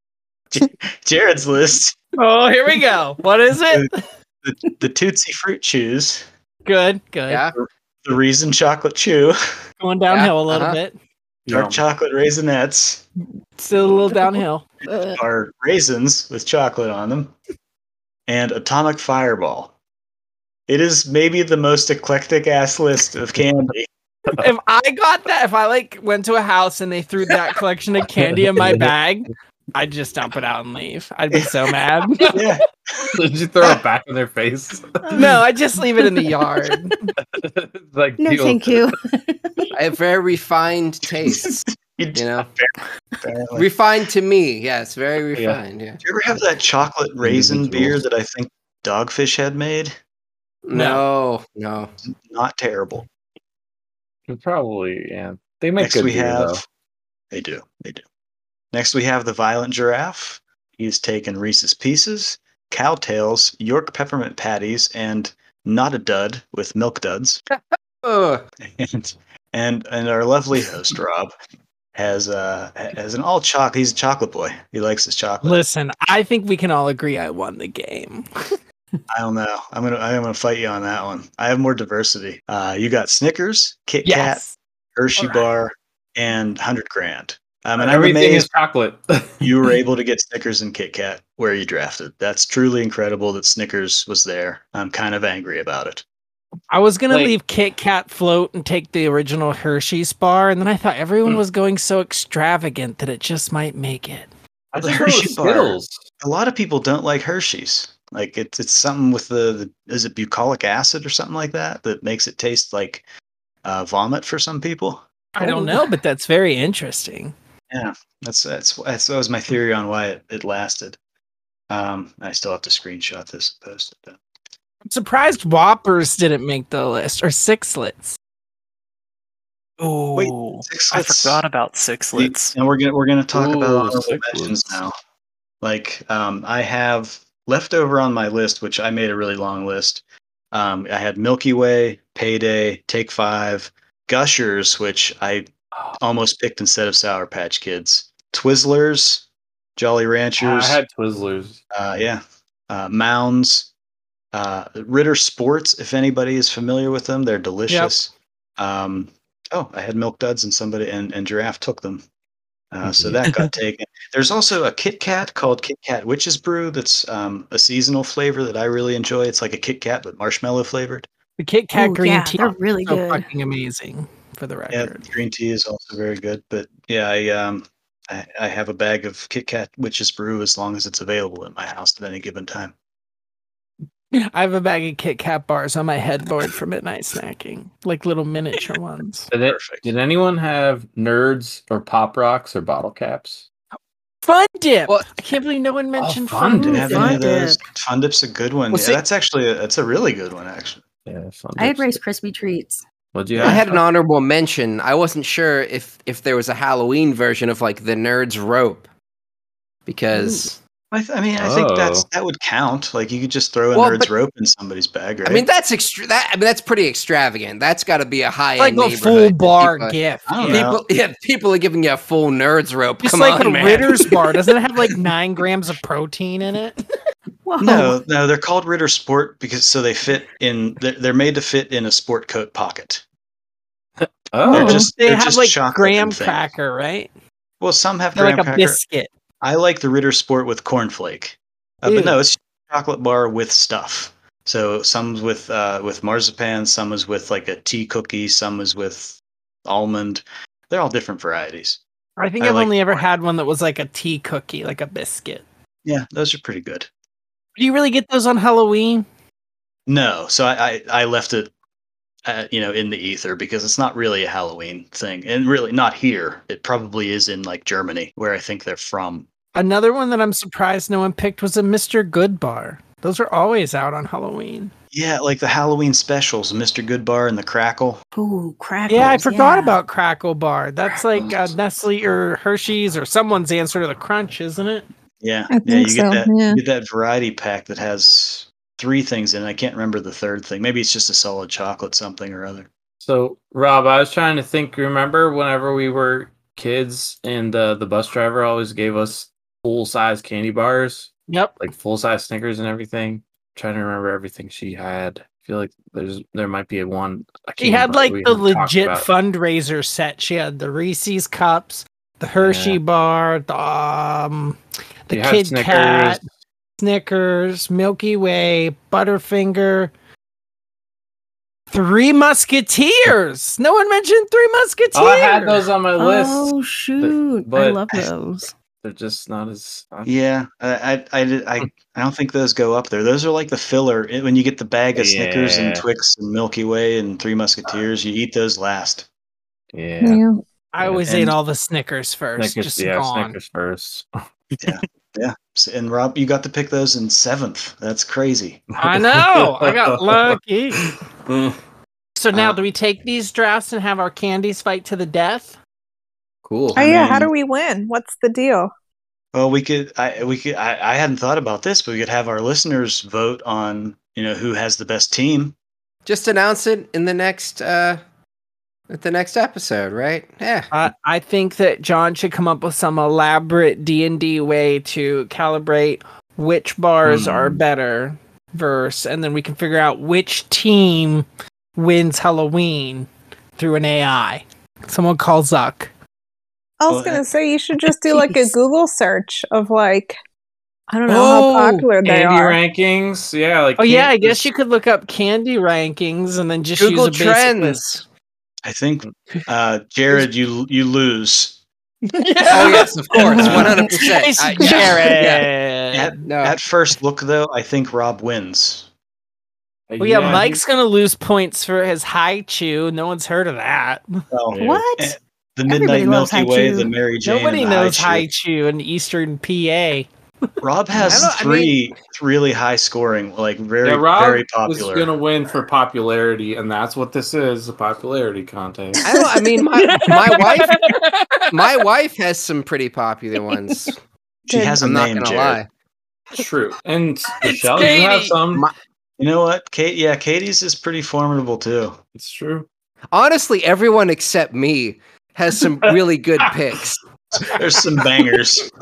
Jared's list: Oh, here we go. What is it? the, the Tootsie Fruit Chews, Good, good. yeah. the Reason Chocolate Chew, Going downhill Yeah, a little uh-huh. bit. Dark Yum. Chocolate Raisinets, Still a little downhill. Ugh. are raisins with chocolate on them, and Atomic Fireball. It is maybe the most eclectic ass list of candy. If I got that, if I like went to a house and they threw that collection of candy in my bag, I'd just dump it out and leave. I'd be so mad. Yeah. Did you throw it back in their face? No, I'd just leave it in the yard. Like, No, deal thank with you. I have very refined tastes. You, You know, apparently. refined to me. Yes, very refined. Yeah. Did you ever have that chocolate raisin beer that I think Dogfish had made? No, no. Not terrible. it. Probably, yeah. They make Next good we beer, have. though. They do. They do. Next we have the Violent Giraffe. He's taken Reese's Pieces, Cowtails, York Peppermint Patties, and Not a Dud with Milk Duds. Ugh. and and and our lovely host Rob has uh has an all chocolate. He's a chocolate boy. He likes his chocolate. Listen, I think we can all agree I won the game. I don't know. I'm gonna I'm gonna fight you on that one. I have more diversity. Uh, you got Snickers, Kit Kat, Yes. Hershey All right. Bar, and Hundred Grand. Um, and I'm Everything amazed is chocolate. you were able to get Snickers and Kit Kat where you drafted. That's truly incredible that Snickers was there. I'm kind of angry about it. I was gonna Like- leave Kit Kat float and take the original Hershey's bar, and then I thought everyone Hmm. was going so extravagant that it just might make it. I The just throw the Hershey bar. Skittles. A lot of people don't like Hershey's. Like it's it's something with the, the is it bucolic acid or something like that that makes it taste like uh, vomit for some people. I don't know, but that's very interesting. Yeah, that's that's that's that was my theory on why it, it lasted. Um, I still have to screenshot this and post it. Though. I'm surprised Whoppers didn't make the list, or Sixlets. Oh, Wait, I Sixlets- forgot about Sixlets. And we're gonna we're gonna talk Ooh, about honorable Sixlets. mentions now. Like um, I have leftover on my list, which I made a really long list. Um, I had Milky Way, Payday, Take Five, Gushers, which I almost picked instead of Sour Patch Kids, Twizzlers, Jolly Ranchers, I had Twizzlers. uh, yeah, uh, Mounds, uh, Ritter Sports. If anybody is familiar with them, they're delicious. Um, oh, I had Milk Duds, and somebody and, and Giraffe took them. Uh, so that got taken. There's also a Kit Kat called Kit Kat Witch's Brew. That's um, a seasonal flavor that I really enjoy. It's like a Kit Kat but marshmallow flavored. The Kit Kat Ooh, green yeah, tea, they're really so good. fucking amazing. For the Yeah, record, green tea is also very good. But yeah, I um, I, I have a bag of Kit Kat Witch's Brew as long as it's available at my house at any given time. I have a bag of Kit Kat bars on my headboard for midnight snacking, like little miniature ones. Did, it, Perfect. did anyone have Nerds or Pop Rocks or bottle caps? Fun Dip. Well- I can't believe no one mentioned Fun Fun Dip. Do you Dip. have Fun any of those? Dip. Fun Dip's a good one. Well, yeah, see- that's actually a, that's a really good one. Actually, Yeah, fun. I had Dips. Rice Krispie treats. What'd you I have? had an honorable mention. I wasn't sure if if there was a Halloween version of like the Nerds Rope, because I, th- I mean, I think that's Oh. that would count. Like you could just throw a Well, Nerd's but- rope in somebody's bag, right? I mean that's extra. That I mean that's pretty extravagant. That's got to be a high Like end a full bar gift. I don't yeah. know. People, yeah, people are giving you a full Nerds Rope. Just Come like on, a man. Ritter's bar. Doesn't it have like nine grams of protein in it? Whoa. No, no, they're called Ritter Sport because so they fit in. They're, they're made to fit in a sport coat pocket. Oh, They're just- they they're have just like chocolate graham and things. cracker, right? Well, some have They're graham like a cracker. biscuit. I like the Ritter Sport with cornflake, uh, Ew. but no, it's a chocolate bar with stuff. So some's with uh, with marzipan, some is with like a tea cookie, some is with almond. They're all different varieties. I think I I've like only ever had one that was like a tea cookie, like a biscuit. Yeah, those are pretty good. Do you really get those on Halloween? No, so I I, I left it, uh, you know, in the ether because it's not really a Halloween thing, and really not here. It probably is in like Germany, where I think they're from. Another one that I'm surprised no one picked was a Mister Good bar. Those are always out on Halloween. Yeah, like the Halloween specials, Mister Goodbar and the Crackle. Ooh, crackers. Yeah, I forgot yeah. about Crackle Bar. That's like uh, Nestle or Hershey's or someone's answer to the Crunch, isn't it? Yeah, I yeah, think you get so, that yeah. you get that variety pack that has three things in it. I can't remember the third thing. Maybe it's just a solid chocolate something or other. So, Rob, I was trying to think. Remember whenever we were kids and uh, the bus driver always gave us full size candy bars, Yep. like full size Snickers and everything? trying to remember everything she had. I feel like there's there might be a one. A She candy had bar like we the haven't talked legit about. fundraiser set. She had the Reese's cups, the Hershey Yeah. bar, the um, the You had Kid Snickers. Kat, Snickers, Milky Way, Butterfinger, Three Musketeers. No one mentioned Three Musketeers. Oh, I had those on my list. Oh shoot! but- I love those. They're just not as. Yeah, I, I, I, did- I, I don't think those go up there. Those are like the filler. It- When you get the bag of Snickers and Yeah. Twix and Milky Way and Three Musketeers, you eat those last. Yeah. Yeah. I always And- ate all the Snickers first. Snickers, just yeah, gone. Snickers first. Yeah. S- And Rob, you got to pick those in seventh. That's crazy. I know. I got lucky. So now, Uh, do we take these drafts and have our candies fight to the death? Cool. Oh yeah, how mean- do we win? What's the deal? Well, we could. I we could. I, I hadn't thought about this, but we could have our listeners vote on you know who has the best team. Just announce it in the next uh at the next episode, right? Yeah. Uh, I think that John should come up with some elaborate D and D way to calibrate which bars Hmm. are better verse, and then we can figure out which team wins Halloween through an A I. Someone call Zuck. I was Well, gonna uh, say you should just do like a Jeez. Google search of like I don't know Oh, how popular they Candy are. rankings. Yeah, like Oh yeah, I can- guess you could look up candy rankings and then just Google use a basic Trends. list. I think, uh, Jared, you you lose. Oh yes, of course, one hundred percent. Nice, Yeah. Jared. At, No. at first look, though, I think Rob wins. Well, yeah, Mike's gonna lose points for his high chew. No one's heard of that. Well, Yeah. What? eh, the Midnight Everybody loves Milky Haichu. Way, the Mary Jane. Nobody and the knows Haichu. high chew in Eastern P A. Rob has I don't- I three really high scoring, like very yeah, Rob very is popular. gonna win for popularity, and that's what this is—a popularity contest. I don't. I mean, my my wife, my wife has some pretty popular ones. She has a I'm not name, gonna Jared. lie. True. And Michelle, you have Katie. some. My- You know what, Kate? Yeah, Katie's is pretty formidable too. It's true. Honestly, everyone except me has some really good picks. There's some bangers.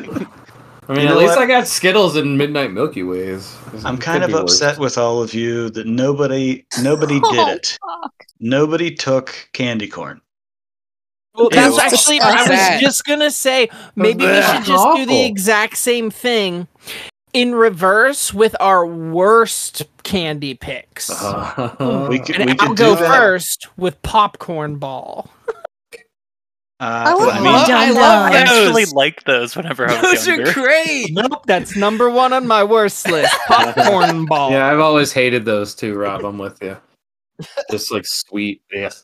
I mean, You at know least what? I got Skittles and Midnight Milky Ways. I'm It kind could of be worse. upset with all of you that nobody nobody did Oh, it. fuck. Nobody took candy corn. Well, Yeah, that's well, actually. that's I sad. was just gonna say maybe we That's should just do the awful. exact same thing in reverse with our worst candy picks. Uh, We could and we I'll could go do that. first with popcorn ball. Uh, I well, love I mean, love- I love I actually those. liked those whenever I was Those are younger. great. Nope, that's number one on my worst list. Popcorn ball. yeah, I've always hated those too, Rob. I'm with you. Just like sweet. Yes.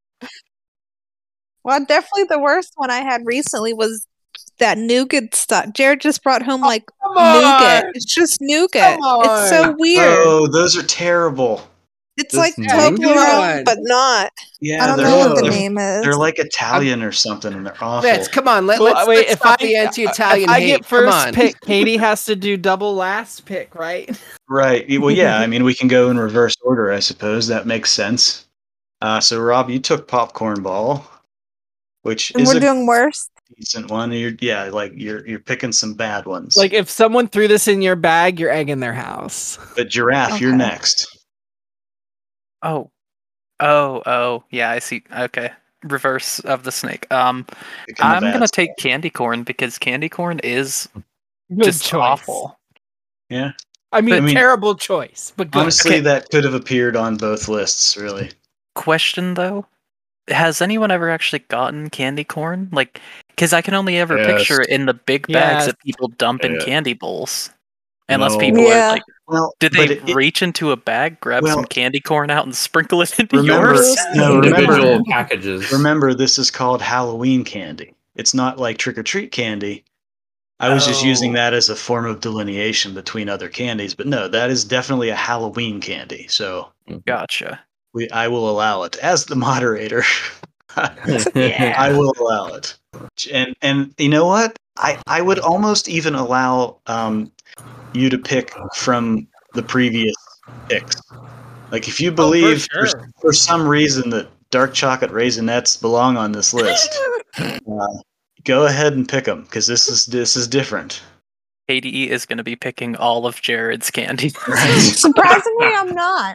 Well, definitely the worst one I had recently was that nougat stuff. Jared just brought home like Come nougat. on. It's just nougat. Come It's so on. weird. oh, those are terrible. it's this like nougat. Toblerone, but not. Yeah, I don't they're, know what the they're, name is. they're like Italian or something, and they're awful. Let's come on. Let, Well, let's, wait, let's if stop I, the anti-Italian if I hate. get first come on. pick, Katie has to do double last pick, right? Right. Well, yeah. I mean, we can go in reverse order, I suppose. That makes sense. Uh, so, Rob, you took popcorn ball, which and is we're a doing worse. decent one. You're, yeah, like you're you're picking some bad ones. Like if someone threw this in your bag, you're egging their house. but giraffe, you're Okay. next. Oh, oh, oh, yeah, I see. Okay, reverse of the snake. Um, Picking the I'm bad gonna stuff. take candy corn because candy corn is Good just choice. awful. Yeah. I mean, I mean- terrible choice, but good. Honestly, Okay. that could have appeared on both lists. Really. Question though, has anyone ever actually gotten candy corn? Like, because I can only ever Yes. picture it in the big bags Yes. that people dump in Yeah. candy bowls. Unless No. people Yeah. are like, Well, did but they it- it- reach into a bag, grab Well- some candy corn out, and sprinkle it into Remember- yours? No, Individual remember- packages. Remember, this is called Halloween candy. It's not like trick or treat candy. I was just using Oh. that as a form of delineation between other candies, but no, that is definitely a Halloween candy. So Gotcha. we, I will allow it as the moderator. yeah. I will allow it. And and you know what? I, I would almost even allow um, you to pick from the previous picks. Like if you believe for, sure. for some reason that dark chocolate raisinets belong on this list, uh, go ahead and pick them because this is this is different. K D E is going to be picking all of Jared's candy. Surprisingly, I'm not.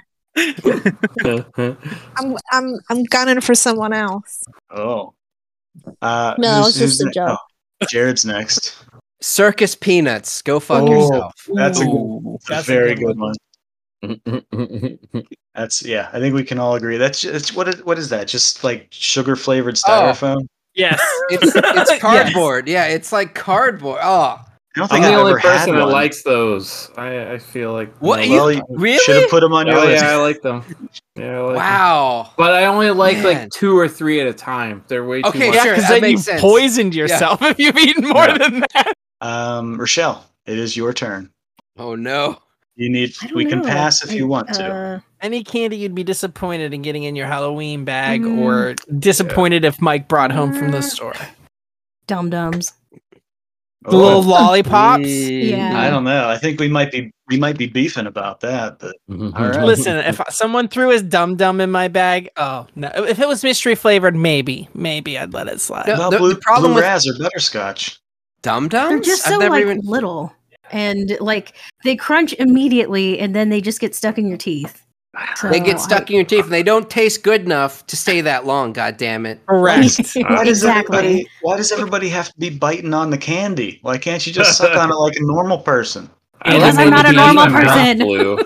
I'm I'm I'm gunning for someone else. Oh. Uh, No, who's- it's just who's a ne- joke. oh, Jared's next. Circus peanuts. Go fuck Oh, yourself. That's a, Ooh. a That's a very good good one. one. That's yeah. I think we can all agree. That's it's what is what is that? Just like sugar flavored styrofoam. Yes. It's it's Yes. cardboard. Yeah, it's like cardboard. Oh, I don't I'm think the I've only ever had person that one. likes those. I, I feel like What, no, you- Well, you really? should have put them on your Oh list. yeah, I like them. Yeah, I like them. wow. But I only like Man. like two or three at a time. They're way too Okay, much. Yeah, sure, because that then you makes sense. poisoned yourself if you've eaten more Yeah. than that. Um, Rochelle, it is your turn. Oh no. You need. I don't We can know. pass if you I- want to. uh, Any candy you'd be disappointed in getting in your Halloween bag, Mm. or disappointed if Mike brought home from the Uh, store? Dum Dums. The little Oh, lollipops. Yeah. I don't know. I think we might be we might be beefing about that. But all right. Listen, if someone threw his dum dum in my bag, oh no! If it was mystery flavored, maybe, maybe I'd let it slide. No, Well, the- blue, the problem blue with- raz or butterscotch. Dum dums? They're just so I've never like even. little, and like they crunch immediately, and then they just get stuck in your teeth. So They get stuck I- in your teeth, and they don't taste good enough to stay that long. God damn it! Correct. Why does exactly. everybody? Why does everybody have to be biting on the candy? Why can't you just suck on it like a normal person? I Because like I'm not the a normal blue person. blue.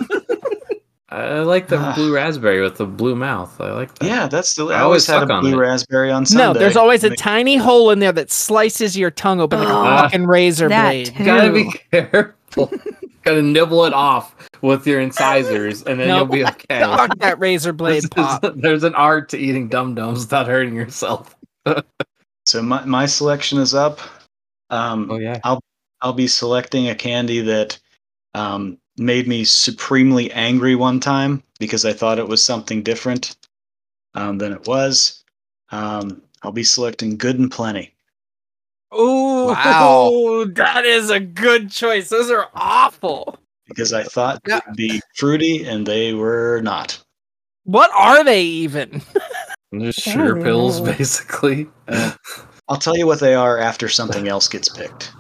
I like the blue raspberry with the blue mouth. I like that. Yeah, that's the. I, I always always had suck a on blue it. raspberry on Sunday. No, there's always a And it- tiny hole in there that slices your tongue open like a Ugh. fucking razor That blade. too. You gotta be careful. Gotta nibble it off with your incisors, and then No. you'll be okay. Fuck that razor blade This pop. is- there's an art to eating dum dums without hurting yourself. So my my selection is up. Um, Oh yeah. I'll be selecting a candy that um, made me supremely angry one time because I thought it was something different um, than it was. Um, I'll be selecting Good and Plenty. Ooh, Wow. that is a good choice. Those are awful. Because I thought Yeah. it would be fruity, and they were not. What are they even? Just I sugar don't pills, know. basically. Uh, I'll tell you what they are after something else gets picked.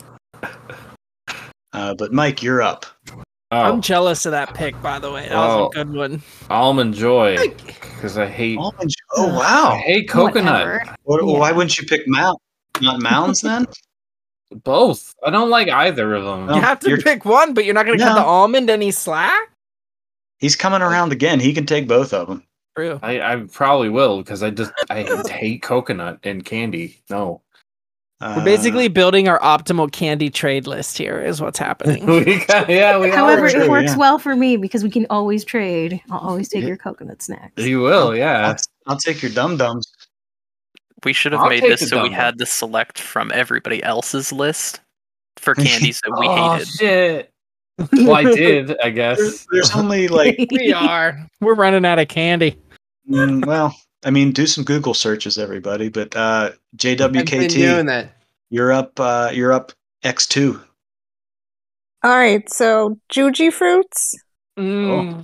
Uh, but Mike, you're up. I'm Oh, jealous of that pick, by the way. That was Oh. a good one. almond joy, because I hate. Almond. Oh I wow! hate coconut. Whatever. What, Yeah. Why wouldn't you pick Mount? Not Mounds then? Both. I don't like either of them. No. You have to you're- pick one, but you're not going to cut No. the almond any slack? He's coming around again. He can take both of them. True. I, I probably will because I just I hate coconut and candy. No. We're basically building our optimal candy trade list here, is what's happening. we got, yeah, we However, are. true, it works yeah. well for me because we can always trade. I'll always take your coconut snacks. You will, yeah. I'll, I'll take your dum dums. We should have I'll made take this the so we Dum Dum. had to select from everybody else's list for candies that we oh hated. shit! Well, I did, I guess. There's, there's only like, We are. We're running out of candy. mm, well, I mean, do some Google searches, everybody. But uh, I've been J W K T, doing that. you're up. Uh, you're up. X two. All right, so Juji fruits Mm.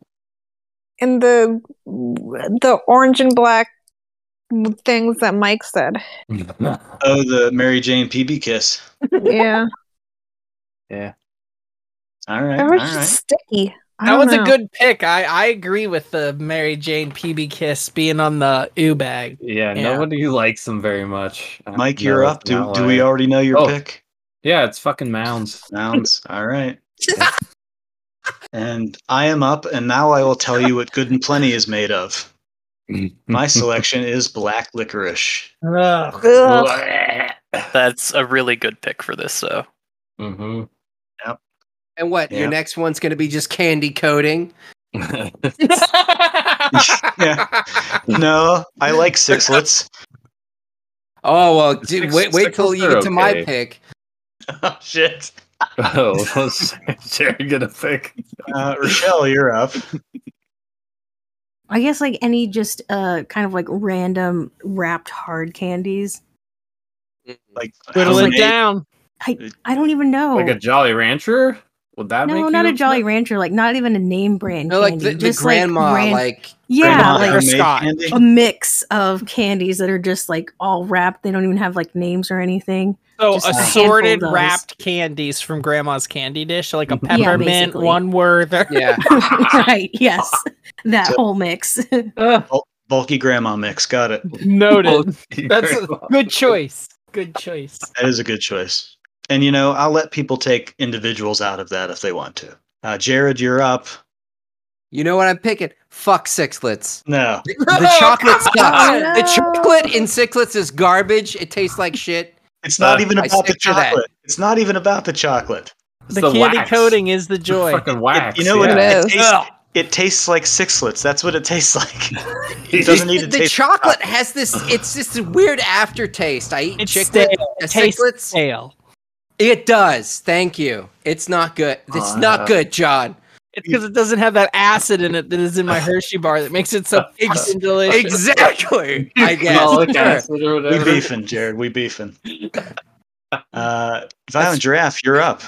and the the orange and black things that Mike said. Oh, the Mary Jane P B kiss. Yeah, yeah. All right. they All were just right. sticky. I That don't was know. a good pick. I, I agree with the Mary Jane P B Kiss being on the ooh bag. yeah, Yeah. nobody likes them very much. I Mike, know you're it's up. Do an do we outlier. already know your Oh. pick? Yeah, it's fucking mounds. Sounds all right. And I am up, and now I will tell you what Good and Plenty is made of. My selection is black licorice. Ugh. Ugh. That's a really good pick for this, though. Mm-hmm. And what? Yeah. Your next one's going to be just candy coating? Yeah. No, I like sixlets. Oh well, dude, Six- wait, wait till sixlets you are get to my okay. pick. Oh shit. Oh, was Jerry gonna pick? Uh, Rochelle, you're up. I guess like any just uh kind of like random wrapped hard candies. Like Whittle it homemade- down. I I don't even know. Like a Jolly Rancher? Would that make no, you not a upset? Jolly Rancher. Like not even a name brand No, like candy. the, the just grandma, like, ran- like yeah, grandma like homemade Scott. candy? a mix of candies that are just like all wrapped. They don't even have like names or anything. So Just a handful assorted of those. wrapped candies from Grandma's candy dish, so like a Yeah, peppermint, basically. one word. yeah. Right? Yes, that So- whole mix. Bul- bulky grandma mix. Got it. Noted. That's a Grandma. good choice. Good choice. That is a good choice. And you know, I'll let people take individuals out of that if they want to. Uh, Jared, you're up. You know what I'm picking? Fuck Sixlets. No. The chocolate sucks. no. The chocolate in Sixlets is garbage. It tastes like shit. It's not Uh, even I about the stick to that. chocolate. It's not even about the chocolate. It's The candy wax. coating is the joy. Fucking wax. You know what? yeah. It It, is. tastes, it tastes like Sixlets. That's what it tastes like. It doesn't need to the taste. chocolate has this. It's just a weird aftertaste. I eat It's chiclet, stale. uh, It tastes Sixlets. stale. It does. Thank you. It's not good. It's Uh, not good, John. It's because it doesn't have that acid in it that is in my Hershey bar that makes it so Ex- fucking delicious. Exactly. I guess. Malic Sure. acid or We whatever. beefing, Jared. We beefing. Uh, Violent Giraffe, you're up.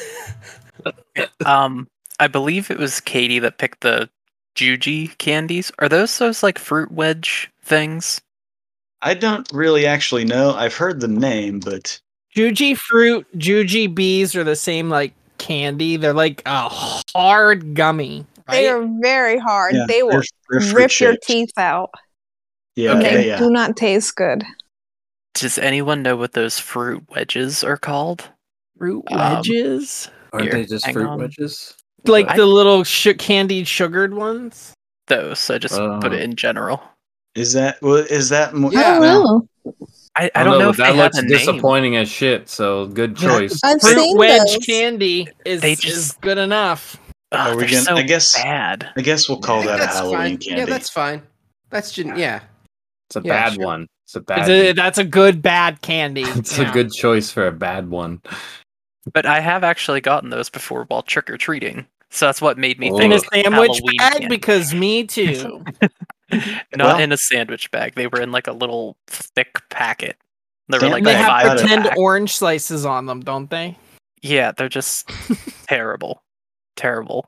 Um, I believe it was Katie that picked the Juji candies. Are those those like fruit wedge things? I don't really actually know. I've heard the name, but Juji fruit, Juji bees are the same like candy. They're like a hard gummy. They Right? are very hard. yeah, they will they're, they're fruit rip your shaped. teeth out. Yeah, And yeah, they yeah. do not taste good. Does anyone know what those fruit wedges are called? Fruit Um, wedges, Aren't Here, they just hang fruit on. wedges? like I- the little sh- candied sugared ones. Those. I just put Uh. it in general. Is that well? Is that more? Yeah. I don't well, know. I, I I don't know but if that they have looks a name. disappointing as shit. So good Yeah. choice. I've Fruit seen wedge those. candy is, They is just- good enough. Ugh, Are we they're gonna- so I guess- bad. I guess we'll call I think that a that's Halloween fine. candy. Yeah, that's fine. That's gen- yeah. It's a Yeah, bad sure. one. It's a bad. It's a, that's a good bad candy. it's Yeah. a good choice for a bad one. But I have actually gotten those before while trick or treating. So that's what made me Oh. in think a sandwich Halloween bag candy. because me too. Not Well- in a sandwich bag. They were in like a little thick packet. They were Damn, like they Like have five pretend pack. orange slices on them, don't they? Yeah, they're just terrible. Terrible.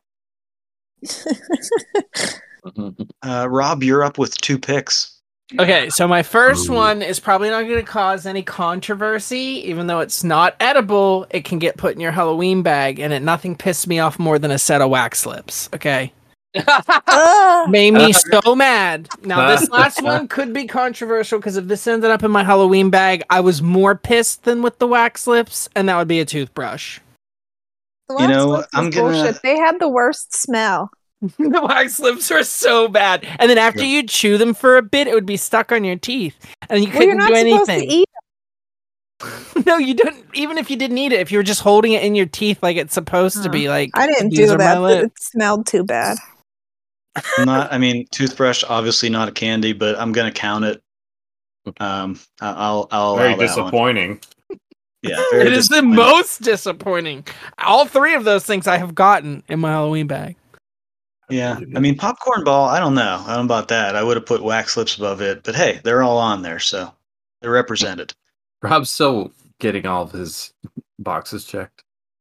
Uh, Rob, you're up with two picks. Okay, so my first Ooh. one is probably not going to cause any controversy, even though it's not edible. It can get put in your Halloween bag, and it nothing pissed me off more than a set of wax lips. Okay, Ugh. made me so mad. Now this last one could be controversial because if this ended up in my Halloween bag, I was more pissed than with the wax lips, and that would be a toothbrush. The You know, wax lips I'm was gonna- bullshit. They had the worst smell. The wax lips are so bad, and then after Yeah. you chew them for a bit, it would be stuck on your teeth, and you Well, you're couldn't not do supposed anything. to eat. No, you don't. Even if you didn't eat it, if you were just holding it in your teeth like it's supposed to Huh. be, like I didn't these do are my that. But lips. it smelled too bad. Not, I mean, toothbrush obviously not a candy, but I'm gonna count it. Um, I- I'll, I'll Very allow that one. disappointing. Yeah, very It is the disappointing. most disappointing. All three of those things I have gotten in my Halloween bag. Yeah, I mean, popcorn ball. I don't know. I don't know about that. I would have put wax lips above it, but hey, they're all on there, so they're represented. Rob's still getting all of his boxes checked.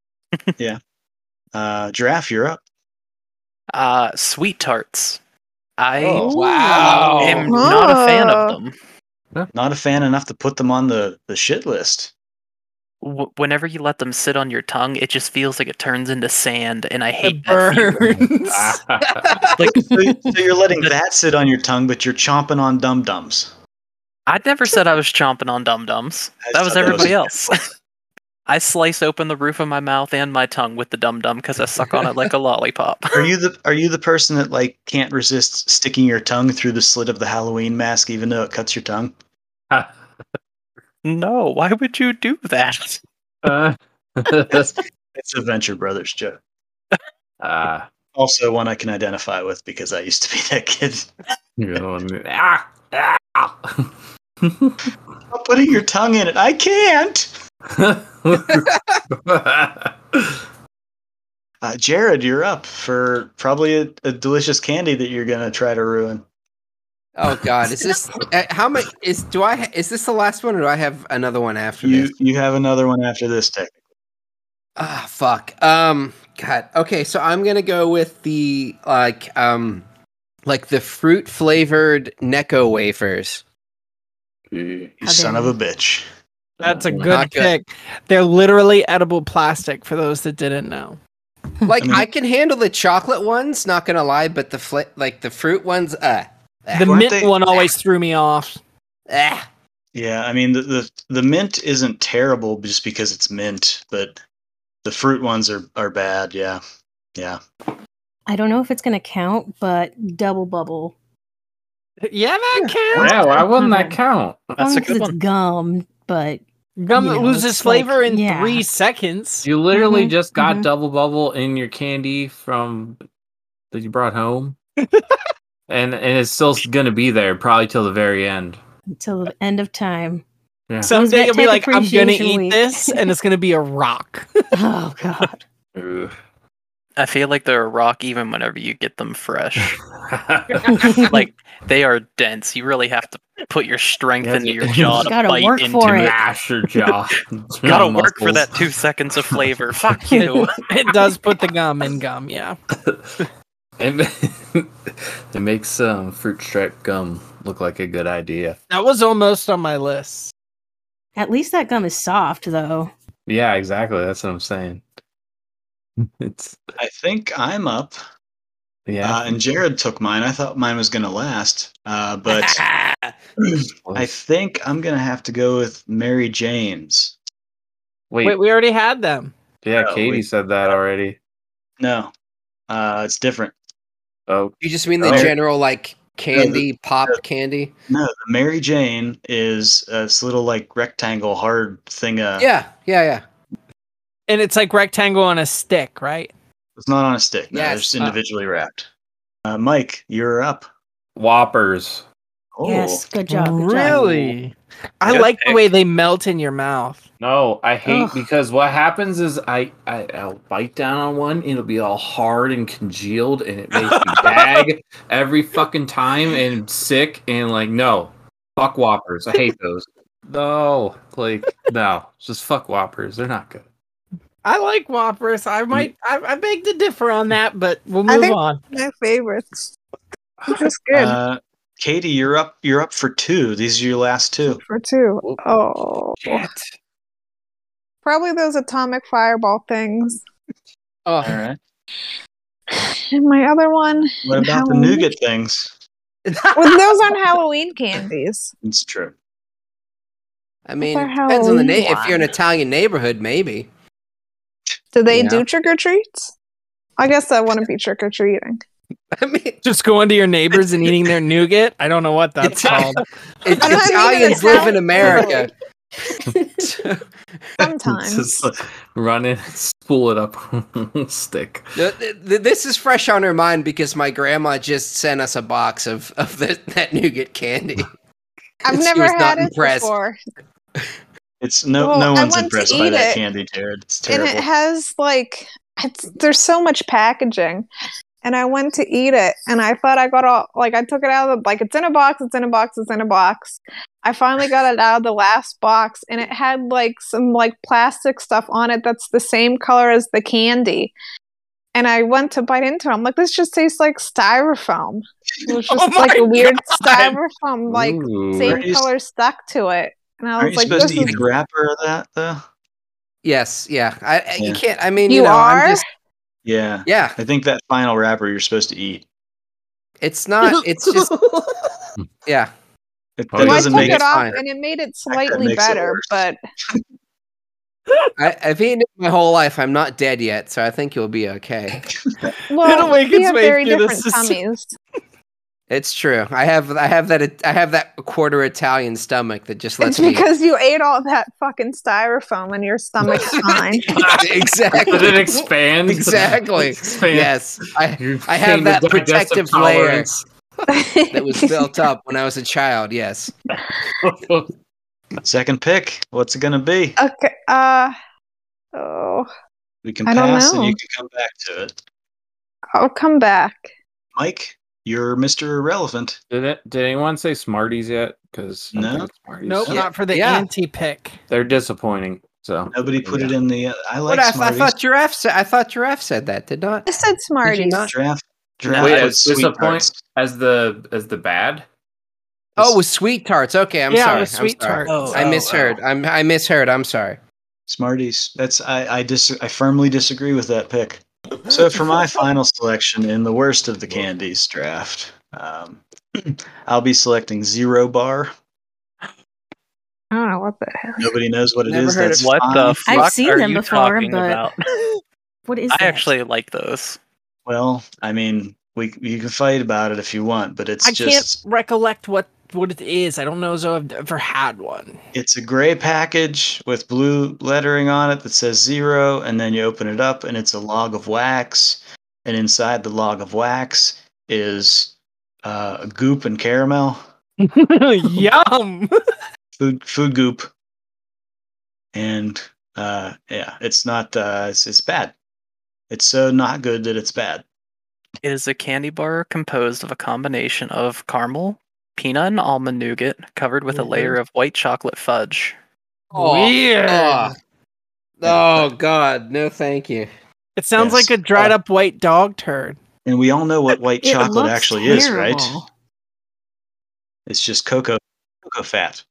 Uh, Giraffe, you're up. Uh, sweet tarts. I Oh, wow. am not a fan Oh. of them. Not a fan enough to put them on the the shit list. W- whenever you let them sit on your tongue, it just feels like it turns into sand, and I It hate that feeling. burns. Like, So, so you're letting that sit on your tongue, but you're chomping on dum dums. I never said I was chomping on dum dums. I That was thought that was- everybody else. I slice open the roof of my mouth and my tongue with the dum dum because I suck on it like a lollipop. Are you the Are you the person that like can't resist sticking your tongue through the slit of the Halloween mask, even though it cuts your tongue? No, why would you do that? Uh, It's a Venture Brothers joke. ah, Also, one I can identify with because I used to be that kid. you're the one- ah, ah. Stop putting your tongue in it. I can't. Uh, Jared, you're up for probably a, a delicious candy that you're gonna try to ruin. Oh God, is this uh, how many? Is do I? ha- Is this the last one, or do I have another one after You this? you have another one after this, technically. Ah, fuck. Um, God. Okay, so I'm gonna go with the like um, like the fruit flavored Necco wafers. You How son dare of a you. bitch. That's a Not good good. pick. They're literally edible plastic for those that didn't know. Like I mean- I can handle the chocolate ones, not gonna lie, but the fl- like the fruit ones, uh, The Weren't mint they- one always threw me off. ah. Yeah, I mean the, the the mint isn't terrible just because it's mint, but the fruit ones are are bad. Yeah, yeah. I don't know if it's gonna count, but double bubble. Yeah, that counts. Yeah, why wouldn't that count? That's a Only 'cause good it's one. gum, but Gum you know, loses it's flavor like- in yeah. three seconds. You literally Mhm, just got mhm. double bubble in your candy from that you brought home, and and it's still gonna be there probably till the very end. until the end of time. Yeah. Someday Roosevelt you'll be Tech like, I'm gonna Appreciation eat Week. this, and it's gonna be a rock. Oh God. Ugh. I feel like they're a rock even whenever you get them fresh. Like they are dense. You really have to put your strength You have into to- your jaw You to gotta bite work into for it. it. Mash your jaw. Gotta Muscles. work for that two seconds of flavor. Fuck you. It does put the gum in gum, yeah. It, ma- it makes um, fruit stripe gum look like a good idea. That was almost on my list. At least that gum is soft, though. Yeah, exactly. That's what I'm saying. It's I think I'm up. yeah. Uh, and Jared took mine. I thought mine was going to last. Uh, but I think I'm going to have to go with Mary Jane's. Wait, Wait, we already had them. yeah, Oh, Katie wait. said that already. No, uh, it's different. Oh, You just mean the Oh. general like candy, pop candy? No, the Mary Jane is uh, this little like rectangle hard thing. Uh, Yeah, yeah, yeah. And it's like rectangle on a stick, right? It's not on a stick. No, Yes. they're just individually wrapped. Uh, Mike, you're up. Whoppers. Oh, Yes, good job. Good job. Really? I Good like the pick. way they melt in your mouth. No, I hate Ugh. because what happens is I, I I'll bite down on one and it'll be all hard and congealed and it makes me gag every fucking time and sick and like no, fuck Whoppers. I hate those. No, like no, just fuck Whoppers. They're not good. I like Whoppers. I might, I, I beg to differ on that, but we'll I move think- on. My favorites. Just good uh, Katie, you're up. You're up for two. These are your last two. for two. Oh, Shit. probably those atomic fireball things. Oh, All right. And my other one. What about the Halloween. nougat things? Well, those aren't Halloween candies. It's true. I mean, They're it depends on the na- Halloween if you're in an Italian neighborhood, maybe. Do they Yeah. do trick or treats? I guess that wouldn't be trick or treating. I mean, Just going to your neighbors and eating their nougat. I don't know what that's It's- called. it- I don't mean Italians it live in sounds America. Sometimes. Just like, run in, spool it up, stick. Th- th- This is fresh on her mind because my grandma just sent us a box of, of the, that nougat candy. I've She never was not had it impressed. before. It's no Well, no I one's went to impressed by eat that it, candy, Jared. It's And terrible. it has like it's there's so much packaging. And I went to eat it and I thought I got all like I took it out of the like it's in a box, it's in a box, it's in a box. I finally got it out of the last box and it had like some like plastic stuff on it that's the same color as the candy. And I went to bite into it. I'm like, this just tastes like styrofoam. It was just Oh like my a weird God. styrofoam, like Ooh. same Are you- color stuck to it. And I Aren't was you like, supposed this to eat is the wrapper of that though? Yes, yeah. I, I- Yeah. You can't. I mean, you, You know, I'm are? just. Yeah. Yeah, I think that final wrapper you're supposed to eat. it's not. It's just. Yeah. It, Oh, that well, I doesn't took make it it. off fine. and it made it slightly makes it better, worse. but I, I've eaten it my whole life. I'm not dead yet, so I think you'll be okay. well, make we its have way very through the different system. tummies. It's true. I have. I have that. I have that quarter Italian stomach that just lets It's me. because you ate all that fucking styrofoam and your stomach's fine. exactly. Did it expand? Exactly. Expand. Yes, I You I have gained the that digestive protective layer tolerance. that was built up when I was a child. Yes. Second pick. What's it gonna be? Okay. Uh. Oh, We can I don't pass and know. you can come back to it. I'll come back. Mike, you're Mister Irrelevant. Did it? Did anyone say Smarties yet? Because No. Smarties. Nope, Yeah. not for the Yeah. anti-pick. They're disappointing. So Nobody put it Yeah. in the. Uh, I What like I, I Smarties. thought giraffe. Said, I thought giraffe said that. Did not. I said Smarties. not? Draft. Draft. Wait, put as Sweet disappoint Tarts. as the as the bad. Oh, with sweet tarts. Okay, I'm Yeah, sorry. with sweet I'm sorry. tarts. I Oh, misheard. I'm. I misheard. I'm sorry. Smarties. That's I. I dis. I firmly disagree with that pick. So for my final selection in the worst of the candies draft, um, I'll be selecting Zero Bar. I don't know what the hell. Nobody knows what it Never is. heard That's of- What fine. the fuck I've seen are them you before, talking but about? what is I that? actually like those. Well, I mean, we you can fight about it if you want, but it's I just can't recollect what what it is. I don't know as though I've ever had one. it's a gray package with blue lettering on it that says zero, and then you open it up and it's a log of wax, and inside the log of wax is uh, goop and caramel, Yum. food food goop, and uh, yeah, it's not uh, it's, it's bad. It's so not good that it's bad. It is a candy bar composed of a combination of caramel, peanut, and almond nougat covered with a layer of white chocolate fudge. Weird. Oh, oh God, no, thank you. It sounds Yes. like a dried up white dog turd. And we all know what white It chocolate looks actually is, right? terrible. It's just cocoa cocoa fat.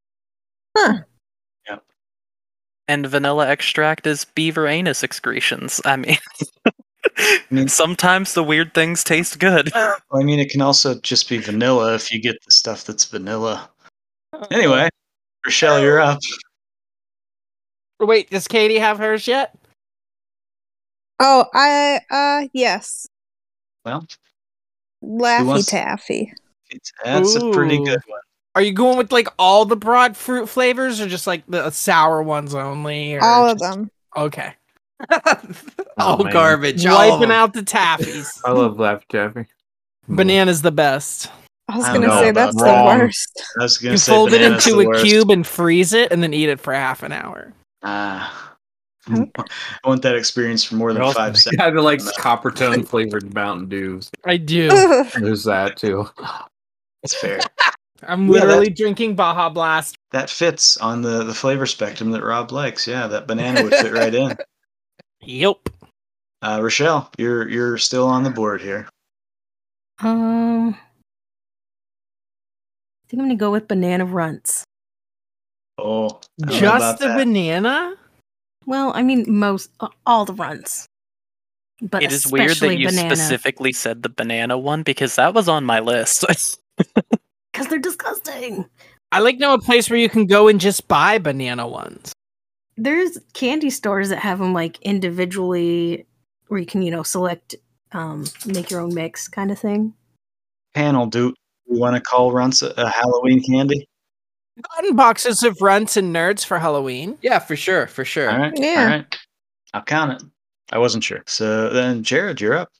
And vanilla extract is beaver anus excretions. I mean, mean- sometimes the weird things taste good. Well, I mean, it can also just be vanilla if you get the stuff that's vanilla. Anyway, Rochelle, you're up. Wait, does Katie have hers yet? Oh, I uh yes, Well, Laffy wants- Taffy. it's, that's a pretty Ooh. good one. Are you going with like all the broad fruit flavors, or just like the sour ones only? Or All of just- them. Okay. Oh, man. garbage. all of Wiping them. out the taffies. I love Laffy Taffy. Banana's the best. I was I don't gonna know say about that's wrong. the worst. I was gonna You say fold it banana's into the a worst. cube and freeze it, and then eat it for half an hour. Ah. Okay. I want that experience for more than Also, five seconds. guy that likes copper tone flavored Mountain Dews. I do. There's that too. That's fair. I'm Yeah, literally drinking Baja Blast. That fits on the, the flavor spectrum that Rob likes. Yeah, that banana would fit right in. Yep. Uh, Rochelle, you're you're still on the board here. Um, I think I'm gonna go with banana runts. Oh, I don't know Just about the that. banana? Well, I mean most uh, all the runts, but It is weird that especially you banana specifically said the banana one because that was on my list. because they're disgusting. I like know a place where you can go and just buy banana ones. There's candy stores that have them like individually, where you can you know select, um, make your own mix kind of thing. Panel, do we want to call Runts a, a Halloween candy? Gotten boxes of runts and nerds for Halloween. Yeah, for sure, for sure. All right, Yeah. all right. I'll count it. I wasn't sure. So then, Jared, you're up.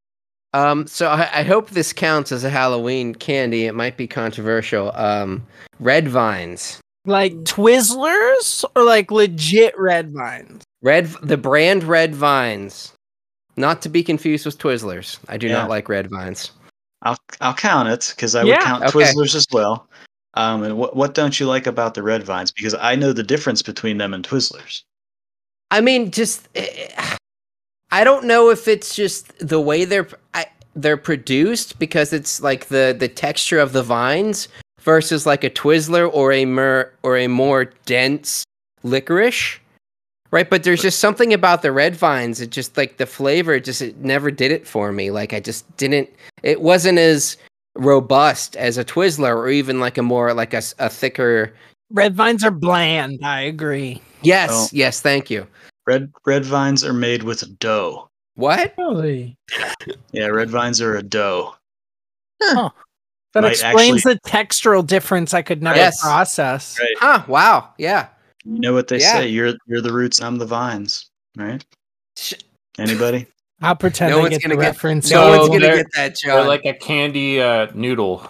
Um, so I, I hope this counts as a Halloween candy. It might be controversial. Um, red vines. Like Twizzlers or like legit red vines? Red, the brand Red Vines, not to be confused with Twizzlers. I do Yeah. not like Red Vines. I'll I'll count it because I Yeah, would count okay. Twizzlers as well. Um, and what what don't you like about the red vines? Because I know the difference between them and Twizzlers. I mean, just eh, I don't know if it's just the way they're I, they're produced because it's like the the texture of the vines versus like a Twizzler or a mer or a more dense licorice, right? But there's just something about the red vines. It just like the flavor just it never did it for me. Like I just didn't. It wasn't as robust as a Twizzler or even like a more like a, s- a thicker. Red vines are bland. I agree. Yes, Oh. yes, thank you. Red red vines are made with dough. What? Really? Yeah, red vines are a dough. That Might explains the textural difference I could never Yes. process. Right. Huh? Wow. Yeah. You know what they Yeah. say? You're you're the roots, I'm the vines, right? Sh- Anybody? I'll pretend No I one's get the gonna get- reference. No So one's gonna they're- get that, They're John. like a candy uh, noodle.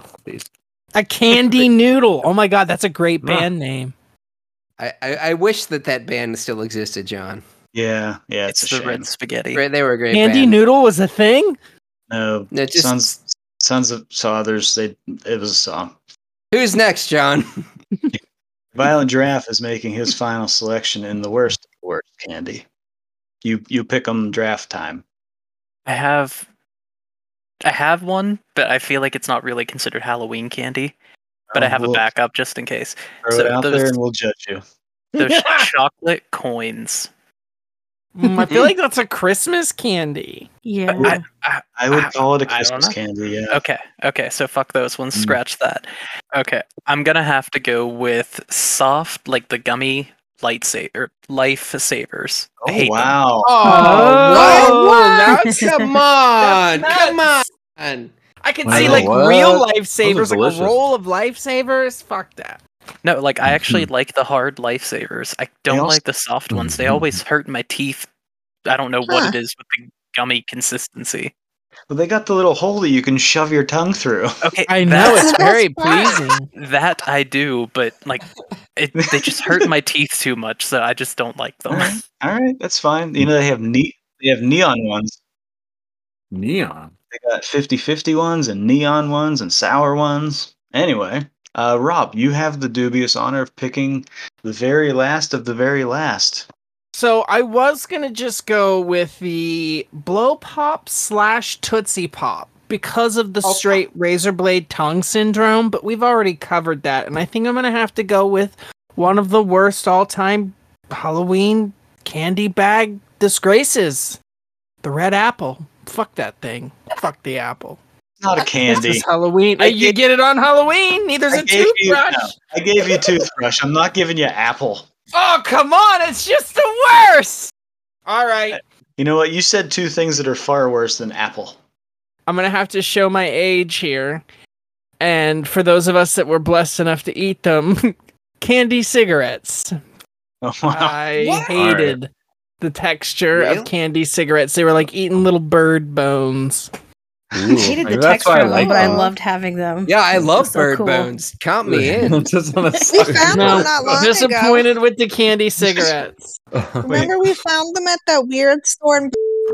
A candy noodle. Oh my god, that's a great Huh. band name. I, I, I wish that that band still existed, John. Yeah, yeah, it's, It's a the shame. red spaghetti. Great, they were a great Candy band. noodle was a thing? No, No, just- Sons Sons of Sothers. They it was a song. Who's next, John? Violent Giraffe is making his final selection in the worst of the worst candy. You you pick 'em draft time. I have I have one, but I feel like it's not really considered Halloween candy. But I have a We'll backup just in case. Throw So it out those- there and we'll judge you. Those chocolate coins. Mm, I feel like that's a Christmas candy. Yeah, I, I, I would I- call it a I don't Christmas know. candy. Yeah. okay, okay, so fuck those ones. Mm. Scratch that. Okay, I'm gonna have to go with soft, like the gummy lightsaber life savers. I Oh hate them. wow! Oh, what? What? Now, come on, That's come nuts. on. I can I see know, like what? real Those are lifesavers, like a delicious. roll of lifesavers. Fuck that. No, like I actually like the hard lifesavers. I don't also- like the soft ones. They always hurt my teeth. I don't know what Huh. it is with the gummy consistency. Well, they got the little hole that you can shove your tongue through. Okay, I know that- it's the very best part. pleasing. that I do, but like it, they just hurt my teeth too much, so I just don't like them. All right, all right, that's fine. You know they have ne- they have neon ones. Neon. They got fifty-fifty ones and neon ones and sour ones. Anyway, uh, Rob, you have the dubious honor of picking the very last of the very last. So I was gonna just go with the blow pop slash tootsie pop because of the straight razor blade tongue syndrome, but we've already covered that, and I think I'm gonna have to go with one of the worst all time Halloween candy bag disgraces. The red apple. Fuck that thing. Fuck the apple. It's not a This candy. is Halloween. I you gave- get it on Halloween. Neither's I a gave you, toothbrush. no, I gave you toothbrush. I'm not giving you apple. Oh, come on. It's just the worst. All right. You know what? You said two things that are far worse than apple. I'm going to have to show my age here. And for those of us that were blessed enough to eat them, candy cigarettes. Oh, wow. I What? hated the texture Really? of candy cigarettes. They were like eating little bird bones. I hated the Maybe that's texture why I of them, like but I them. loved having them. Yeah, I It was love so bird cool. bones. Count me in. Just on a We sucker. found No, them not long ago. disappointed with the candy cigarettes. Remember we found them at that weird store in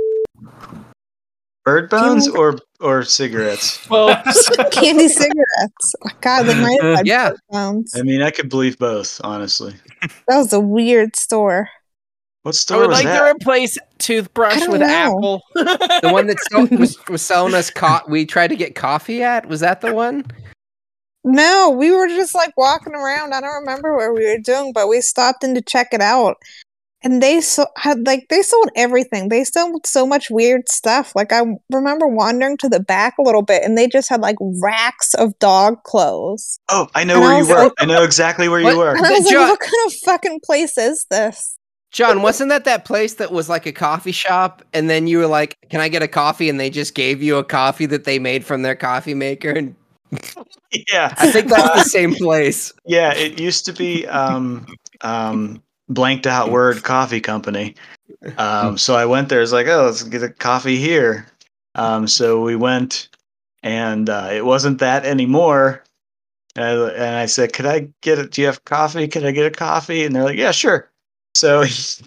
Bird bones Can- or or cigarettes? Well, candy cigarettes. God, they might have had Yeah. bird bones. I mean, I could believe both, honestly. That was a weird store. What I store would was like that? to replace toothbrush I don't with know. apple. The one that sell- was, was selling us co- we tried to get coffee at? Was that the one? No, we were just like walking around. I don't remember what we were doing, but we stopped in to check it out. And they so had like they sold everything. They sold so much weird stuff. Like I remember wandering to the back a little bit, and they just had like racks of dog clothes. Oh, I know And I where you was were. like- I know exactly where What? you were. And I was like, John- "What kind of fucking place is this?" John, wasn't that that place that was like a coffee shop? And then you were like, can I get a coffee? And they just gave you a coffee that they made from their coffee maker. And Yeah, I think that's the same place. yeah. It used to be um, um, blanked out word coffee company. Um, so I went there. It's like, oh, let's get a coffee here. Um, so we went, and uh, it wasn't that anymore. And I, and I said, could I get it? Do you have coffee? Could I get a coffee? And they're like, yeah, sure. So he,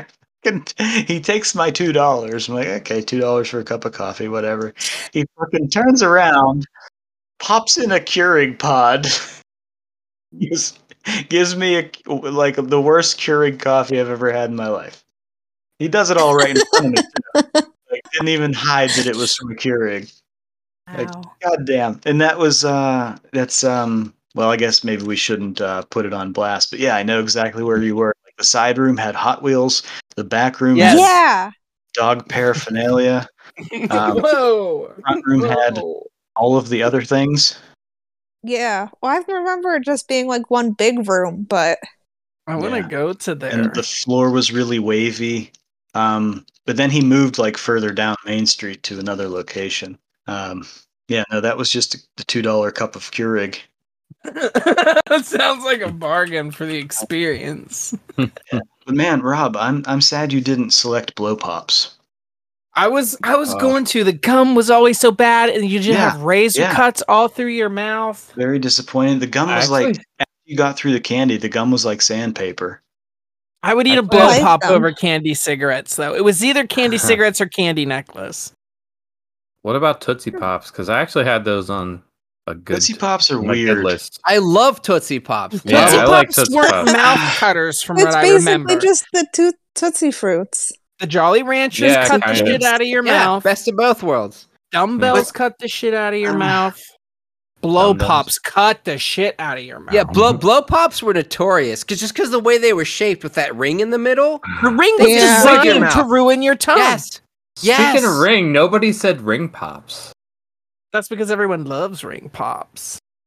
he takes my two dollars. I'm like, okay, two dollars for a cup of coffee, whatever. He fucking turns around, pops in a Keurig pod, gives, gives me a, like the worst Keurig coffee I've ever had in my life. He does it all right in front of me. Too. Like, didn't even hide that it was from a Keurig. Like, Wow. God damn. And that was uh that's um well, I guess maybe we shouldn't uh put it on blast, but yeah, I know exactly where you were. Like the side room had Hot Wheels, the back room Yes. had Yeah. dog paraphernalia, um, Whoa. front room had Whoa. all of the other things. Yeah. Well, I remember it just being like one big room, but I want to Yeah. go to there. And the floor was really wavy. Um but then he moved like further down Main Street to another location. Um yeah, no, that was just the two dollar cup of Keurig. That sounds like a bargain for the experience. But man, Rob, I'm I'm sad you didn't select blow pops. I was I was Uh. going to. The gum was always so bad, and you just Yeah, have razor yeah. cuts all through your mouth. Very disappointed. The gum was like Actually- after you got through the candy, the gum was like sandpaper. I would eat a I blow like pop them. over candy cigarettes, though. It was either candy Uh-huh. cigarettes or candy necklace. What about Tootsie Pops? Because I actually had those on a good, Tootsie Pops are my good weird. list. I love Tootsie Pops. Yeah, Tootsie I like Pops Tootsie weren't Pops. mouth cutters, from it's what I basically remember. just the two Tootsie Fruits. The Jolly Ranchers Yeah, cut the kind of. shit out of your Yeah, mouth. best of both worlds. Dumbbells cut the shit out of your Uh, mouth. Blow Dum-dums. pops cut the shit out of your mouth. Yeah, blow blow pops were notorious because just because the way they were shaped with that ring in the middle. the ring was Yeah. Break your designed mouth. to ruin your tongue. Yes, yes. Speaking of ring, nobody said ring pops. That's because everyone loves ring pops.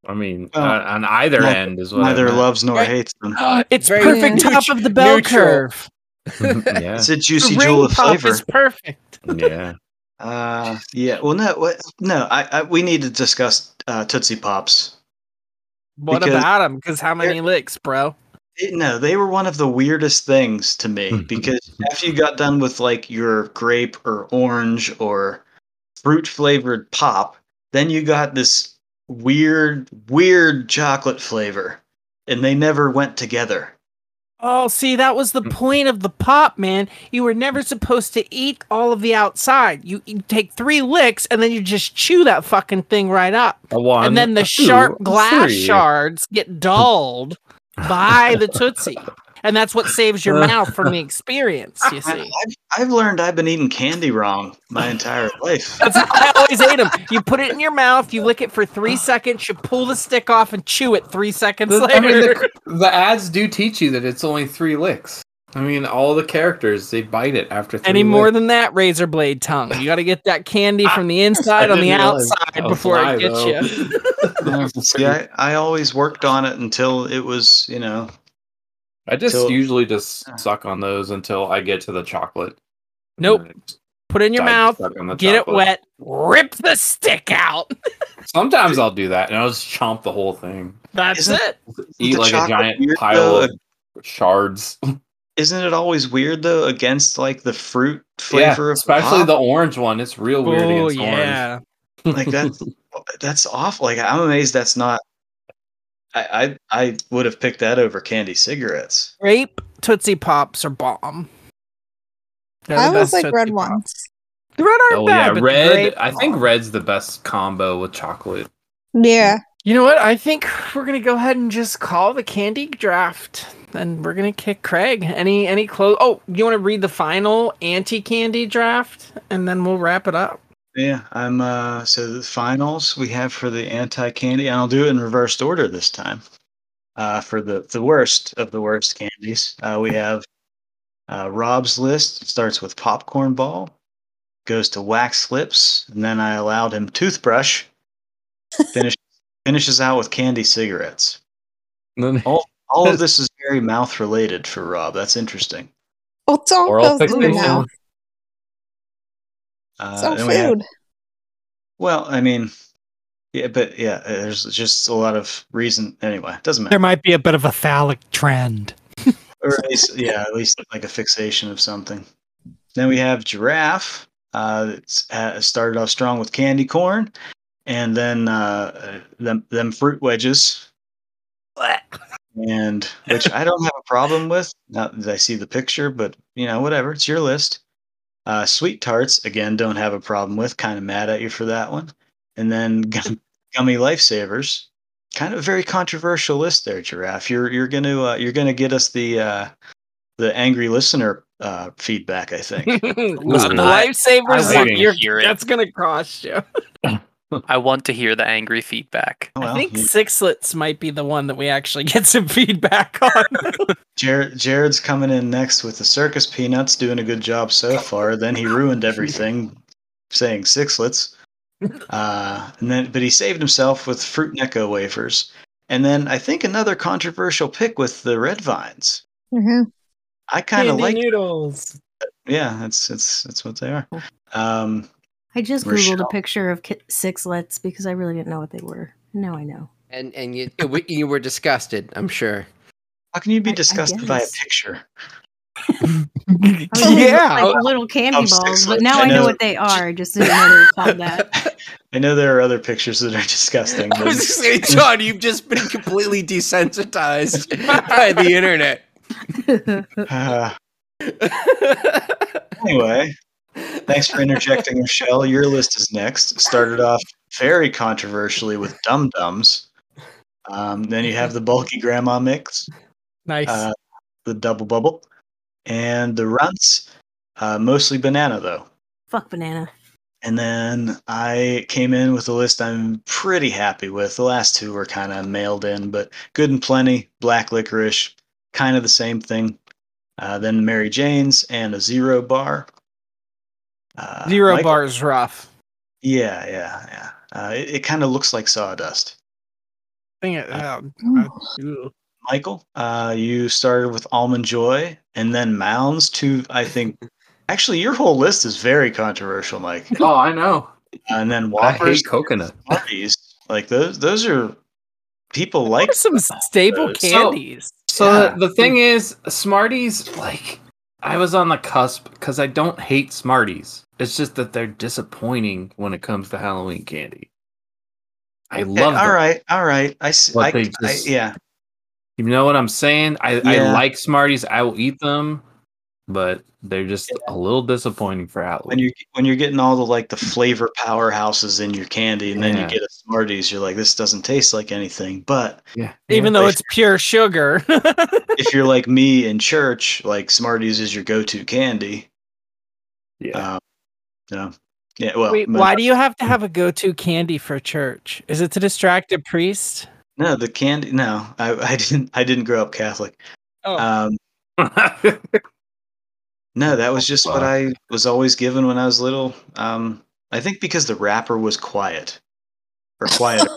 I mean, Well, uh, on either neither- end is what I Neither meant. loves nor Right. hates them. It's Very perfect neut- top of the bell neutral. curve. Yeah, It's a The juicy ring jewel of pop flavor. is perfect. yeah. Uh, yeah. Well, no, what, no. I, I we need to discuss uh, Tootsie Pops. What Because about them? Because how many licks, bro? It- no, they were one of the weirdest things to me because after you got done with like your grape or orange or fruit flavored pop, then you got this weird, weird chocolate flavor, and they never went together. Oh, see, that was the point of the pop, man. You were never supposed to eat all of the outside. You, you take three licks and then you just chew that fucking thing right up. A one, and then the a two, sharp a glass three. shards get dulled by the Tootsie. And that's what saves your mouth from the experience, you see. I've, I've learned I've been eating candy wrong my entire life. That's how I always ate them. You put it in your mouth, you lick it for three seconds, you pull the stick off and chew it three seconds The- later. I mean, the, the ads do teach you that it's only three licks. I mean, all the characters, they bite it after three Any more licks. than that, razor blade tongue. You got to get that candy from the inside I on the didn't realize outside that was before lie, it gets though. you. See, I, I always worked on it until it was, you know, I just Till- usually just suck on those until I get to the chocolate. Nope. And then I Put it in your decide to mouth, suck on the get chocolate. it wet, rip the stick out. Sometimes I'll do that, and I'll just chomp the whole thing. That's Isn't- it. Eat the like a chocolate giant weird, pile though? of shards. Isn't it always weird though against like the fruit Yeah, flavor of especially pop? the orange one. It's real weird Oh, against orange. yeah. like that's that's awful. Like I'm amazed that's not. I I, I would have picked that over candy cigarettes. Grape Tootsie Pops are bomb. They're I the was best like red Tootsie Pops. ones. The red aren't Oh bad, yeah, but the red. grape I think bomb. red's the best combo with chocolate. Yeah. You know what? I think we're gonna go ahead and just call the candy draft, and we're gonna kick Craig. Any any close? Oh, you want to read the final anti-candy draft, and then we'll wrap it up. Yeah, I'm. Uh, so the finals we have for the anti candy, and I'll do it in reversed order this time. Uh, for the the worst of the worst candies, uh, we have uh, Rob's list. It starts with popcorn ball, goes to wax lips, and then I allowed him toothbrush. Finish, finishes out with candy cigarettes. All all of this is very mouth related for Rob. That's interesting. Well, it's all Oral goes in the fixation. mouth. Uh, It's all then we have- food. well, I mean, yeah, but yeah, there's just a lot of reason. Anyway, it doesn't matter. There might be a bit of a phallic trend. Or at least, yeah, at least like a fixation of something. Then we have giraffe. Uh, it's uh, started off strong with candy corn, and then uh, them them fruit wedges, and which I don't have a problem with. Not that I see the picture, but you know, whatever. It's your list. Uh, sweet tarts again, don't have a problem with. Kind of mad at you for that one. And then gum- gummy lifesavers. Kind of a very controversial list there, Giraffe. You're you're gonna uh, you're gonna get us the uh, the angry listener uh, feedback, I think. the I- lifesavers, I wanna you're- hear it. that's gonna cost you. I want to hear the angry feedback. Well, I think you- Sixlets might be the one that we actually get some feedback on. Jared Jared's coming in next with the circus peanuts, doing a good job so far. Then he ruined everything, saying sixlets. Uh, and then, but he saved himself with fruit Necco wafers. And then I think another controversial pick with the red vines. hmm I kind of Candy like. noodles. Yeah, that's that's that's what they are. Um, I just Rochelle. googled a picture of ki- sixlets because I really didn't know what they were. Now I know. And and you you were disgusted, I'm sure. how can you be I- I disgusted by a guess. picture? I was Yeah. like little candy Oh, balls, but sixlets. now I I know know. what they are. Just didn't know they were called that. I know there are other pictures that are disgusting. I was but- just saying, John, you've just been completely desensitized by the internet. Uh, anyway, thanks for interjecting, Rochelle. Your list is next. Started off very controversially with Dum Dums. Um, then you have the bulky grandma mix, Nice. uh, the double bubble, and the runts. Uh, mostly banana though. Fuck banana. And then I came in with a list I'm pretty happy with. The last two were kind of mailed in, but Good and Plenty, Black Licorice, kind of the same thing. Uh, then Mary Jane's and a Zero Bar. Uh, Zero Michael- bar is rough. Yeah, yeah, yeah. Uh, it it kind of looks like sawdust. Thing it, um, uh, ew. Michael, uh, you started with Almond Joy and then Mounds to, I think, actually, your whole list is very controversial, Mike. Oh, I know. And then I Whoppers, hate coconut. Smarties, like those, those are people What like are some staple those. candies? So Yeah. the thing is, Smarties, like, I was on the cusp because I don't hate Smarties. It's just that they're disappointing when it comes to Halloween candy. I Okay, love them. all right, all right. I, s- But I- they I- just- yeah. You know what I'm saying? I, I Yeah. like Smarties. I will eat them, but they're just a little disappointing for When Halloween. you're when you're getting all the like the flavor powerhouses in your candy, and then you Yeah. get a Smarties, you're like, this doesn't taste like anything. But Yeah. Even Yeah. though it's pure sugar. if you're like me in church, like Smarties is your go-to candy. Yeah. Um, you know, yeah. Well, Wait, but- why do you have to have a go-to candy for church? Is it to distract a priest? No, the candy. No, I, I didn't. I didn't grow up Catholic. Oh. Um, no, that was just what I was always given when I was little. Um, I think because the wrapper was quiet or quieter.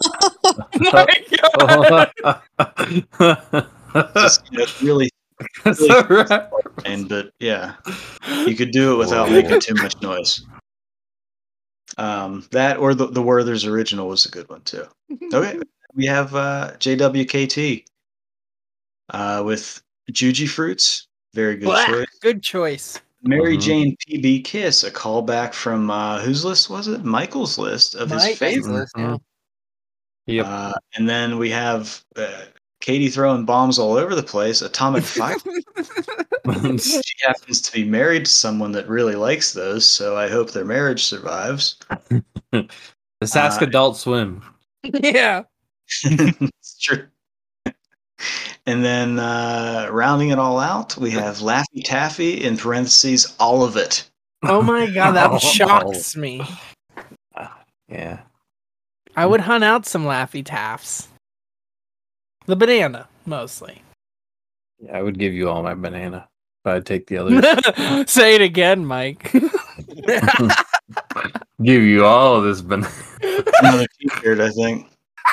Just, you know, really, and but yeah, you could do it without Whoa. making too much noise. Um, that or the the Werther's original was a good one too. Okay, we have uh, J W K T uh, with Juji Fruits. Very good Blah. choice. Good choice. Mary Mhm. Jane P B Kiss, a callback from uh, whose list was it? Michael's list of his Mike's favorites. list, yeah. Yep. Uh, and then we have uh, Katie throwing bombs all over the place. Atomic Fire. She happens to be married to someone that really likes those, so I hope their marriage survives. Let's ask Uh, Adult Swim. Yeah. It's true. And then uh, rounding it all out, we have Laffy Taffy in parentheses, all of it. Oh my god, that Oh. shocks me. Yeah. I would hunt out some Laffy Taffs. The banana, mostly. Yeah, I would give you all my banana, but I'd take the others. Say it again, Mike. Give you all of this banana. Another t-shirt, I think.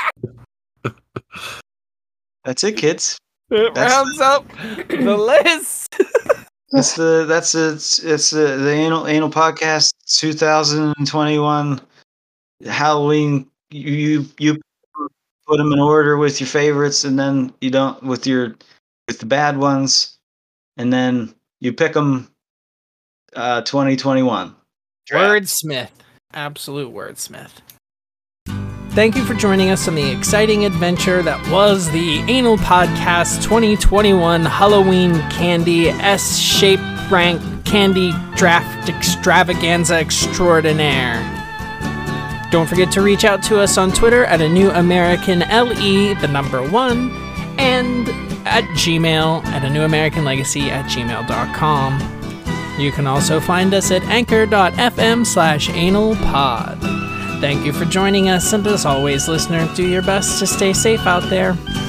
That's it, kids. It That's- rounds up the list. That's the that's it's it's uh, the anal anal podcast twenty twenty-one Halloween. You you you put them in order with your favorites, and then you don't with your with the bad ones, and then you pick them. Uh, twenty twenty-one. Wordsmith. Absolute wordsmith. Thank you for joining us on the exciting adventure that was the Anal Podcast twenty twenty-one Halloween Candy S-Shape Rank Candy Draft Extravaganza Extraordinaire. Don't forget to reach out to us on Twitter at A New American L E, the number one, and at Gmail at A New American Legacy at gmail dot com. You can also find us at anchor.fm slash analpod. Thank you for joining us, and as always, listener, do your best to stay safe out there.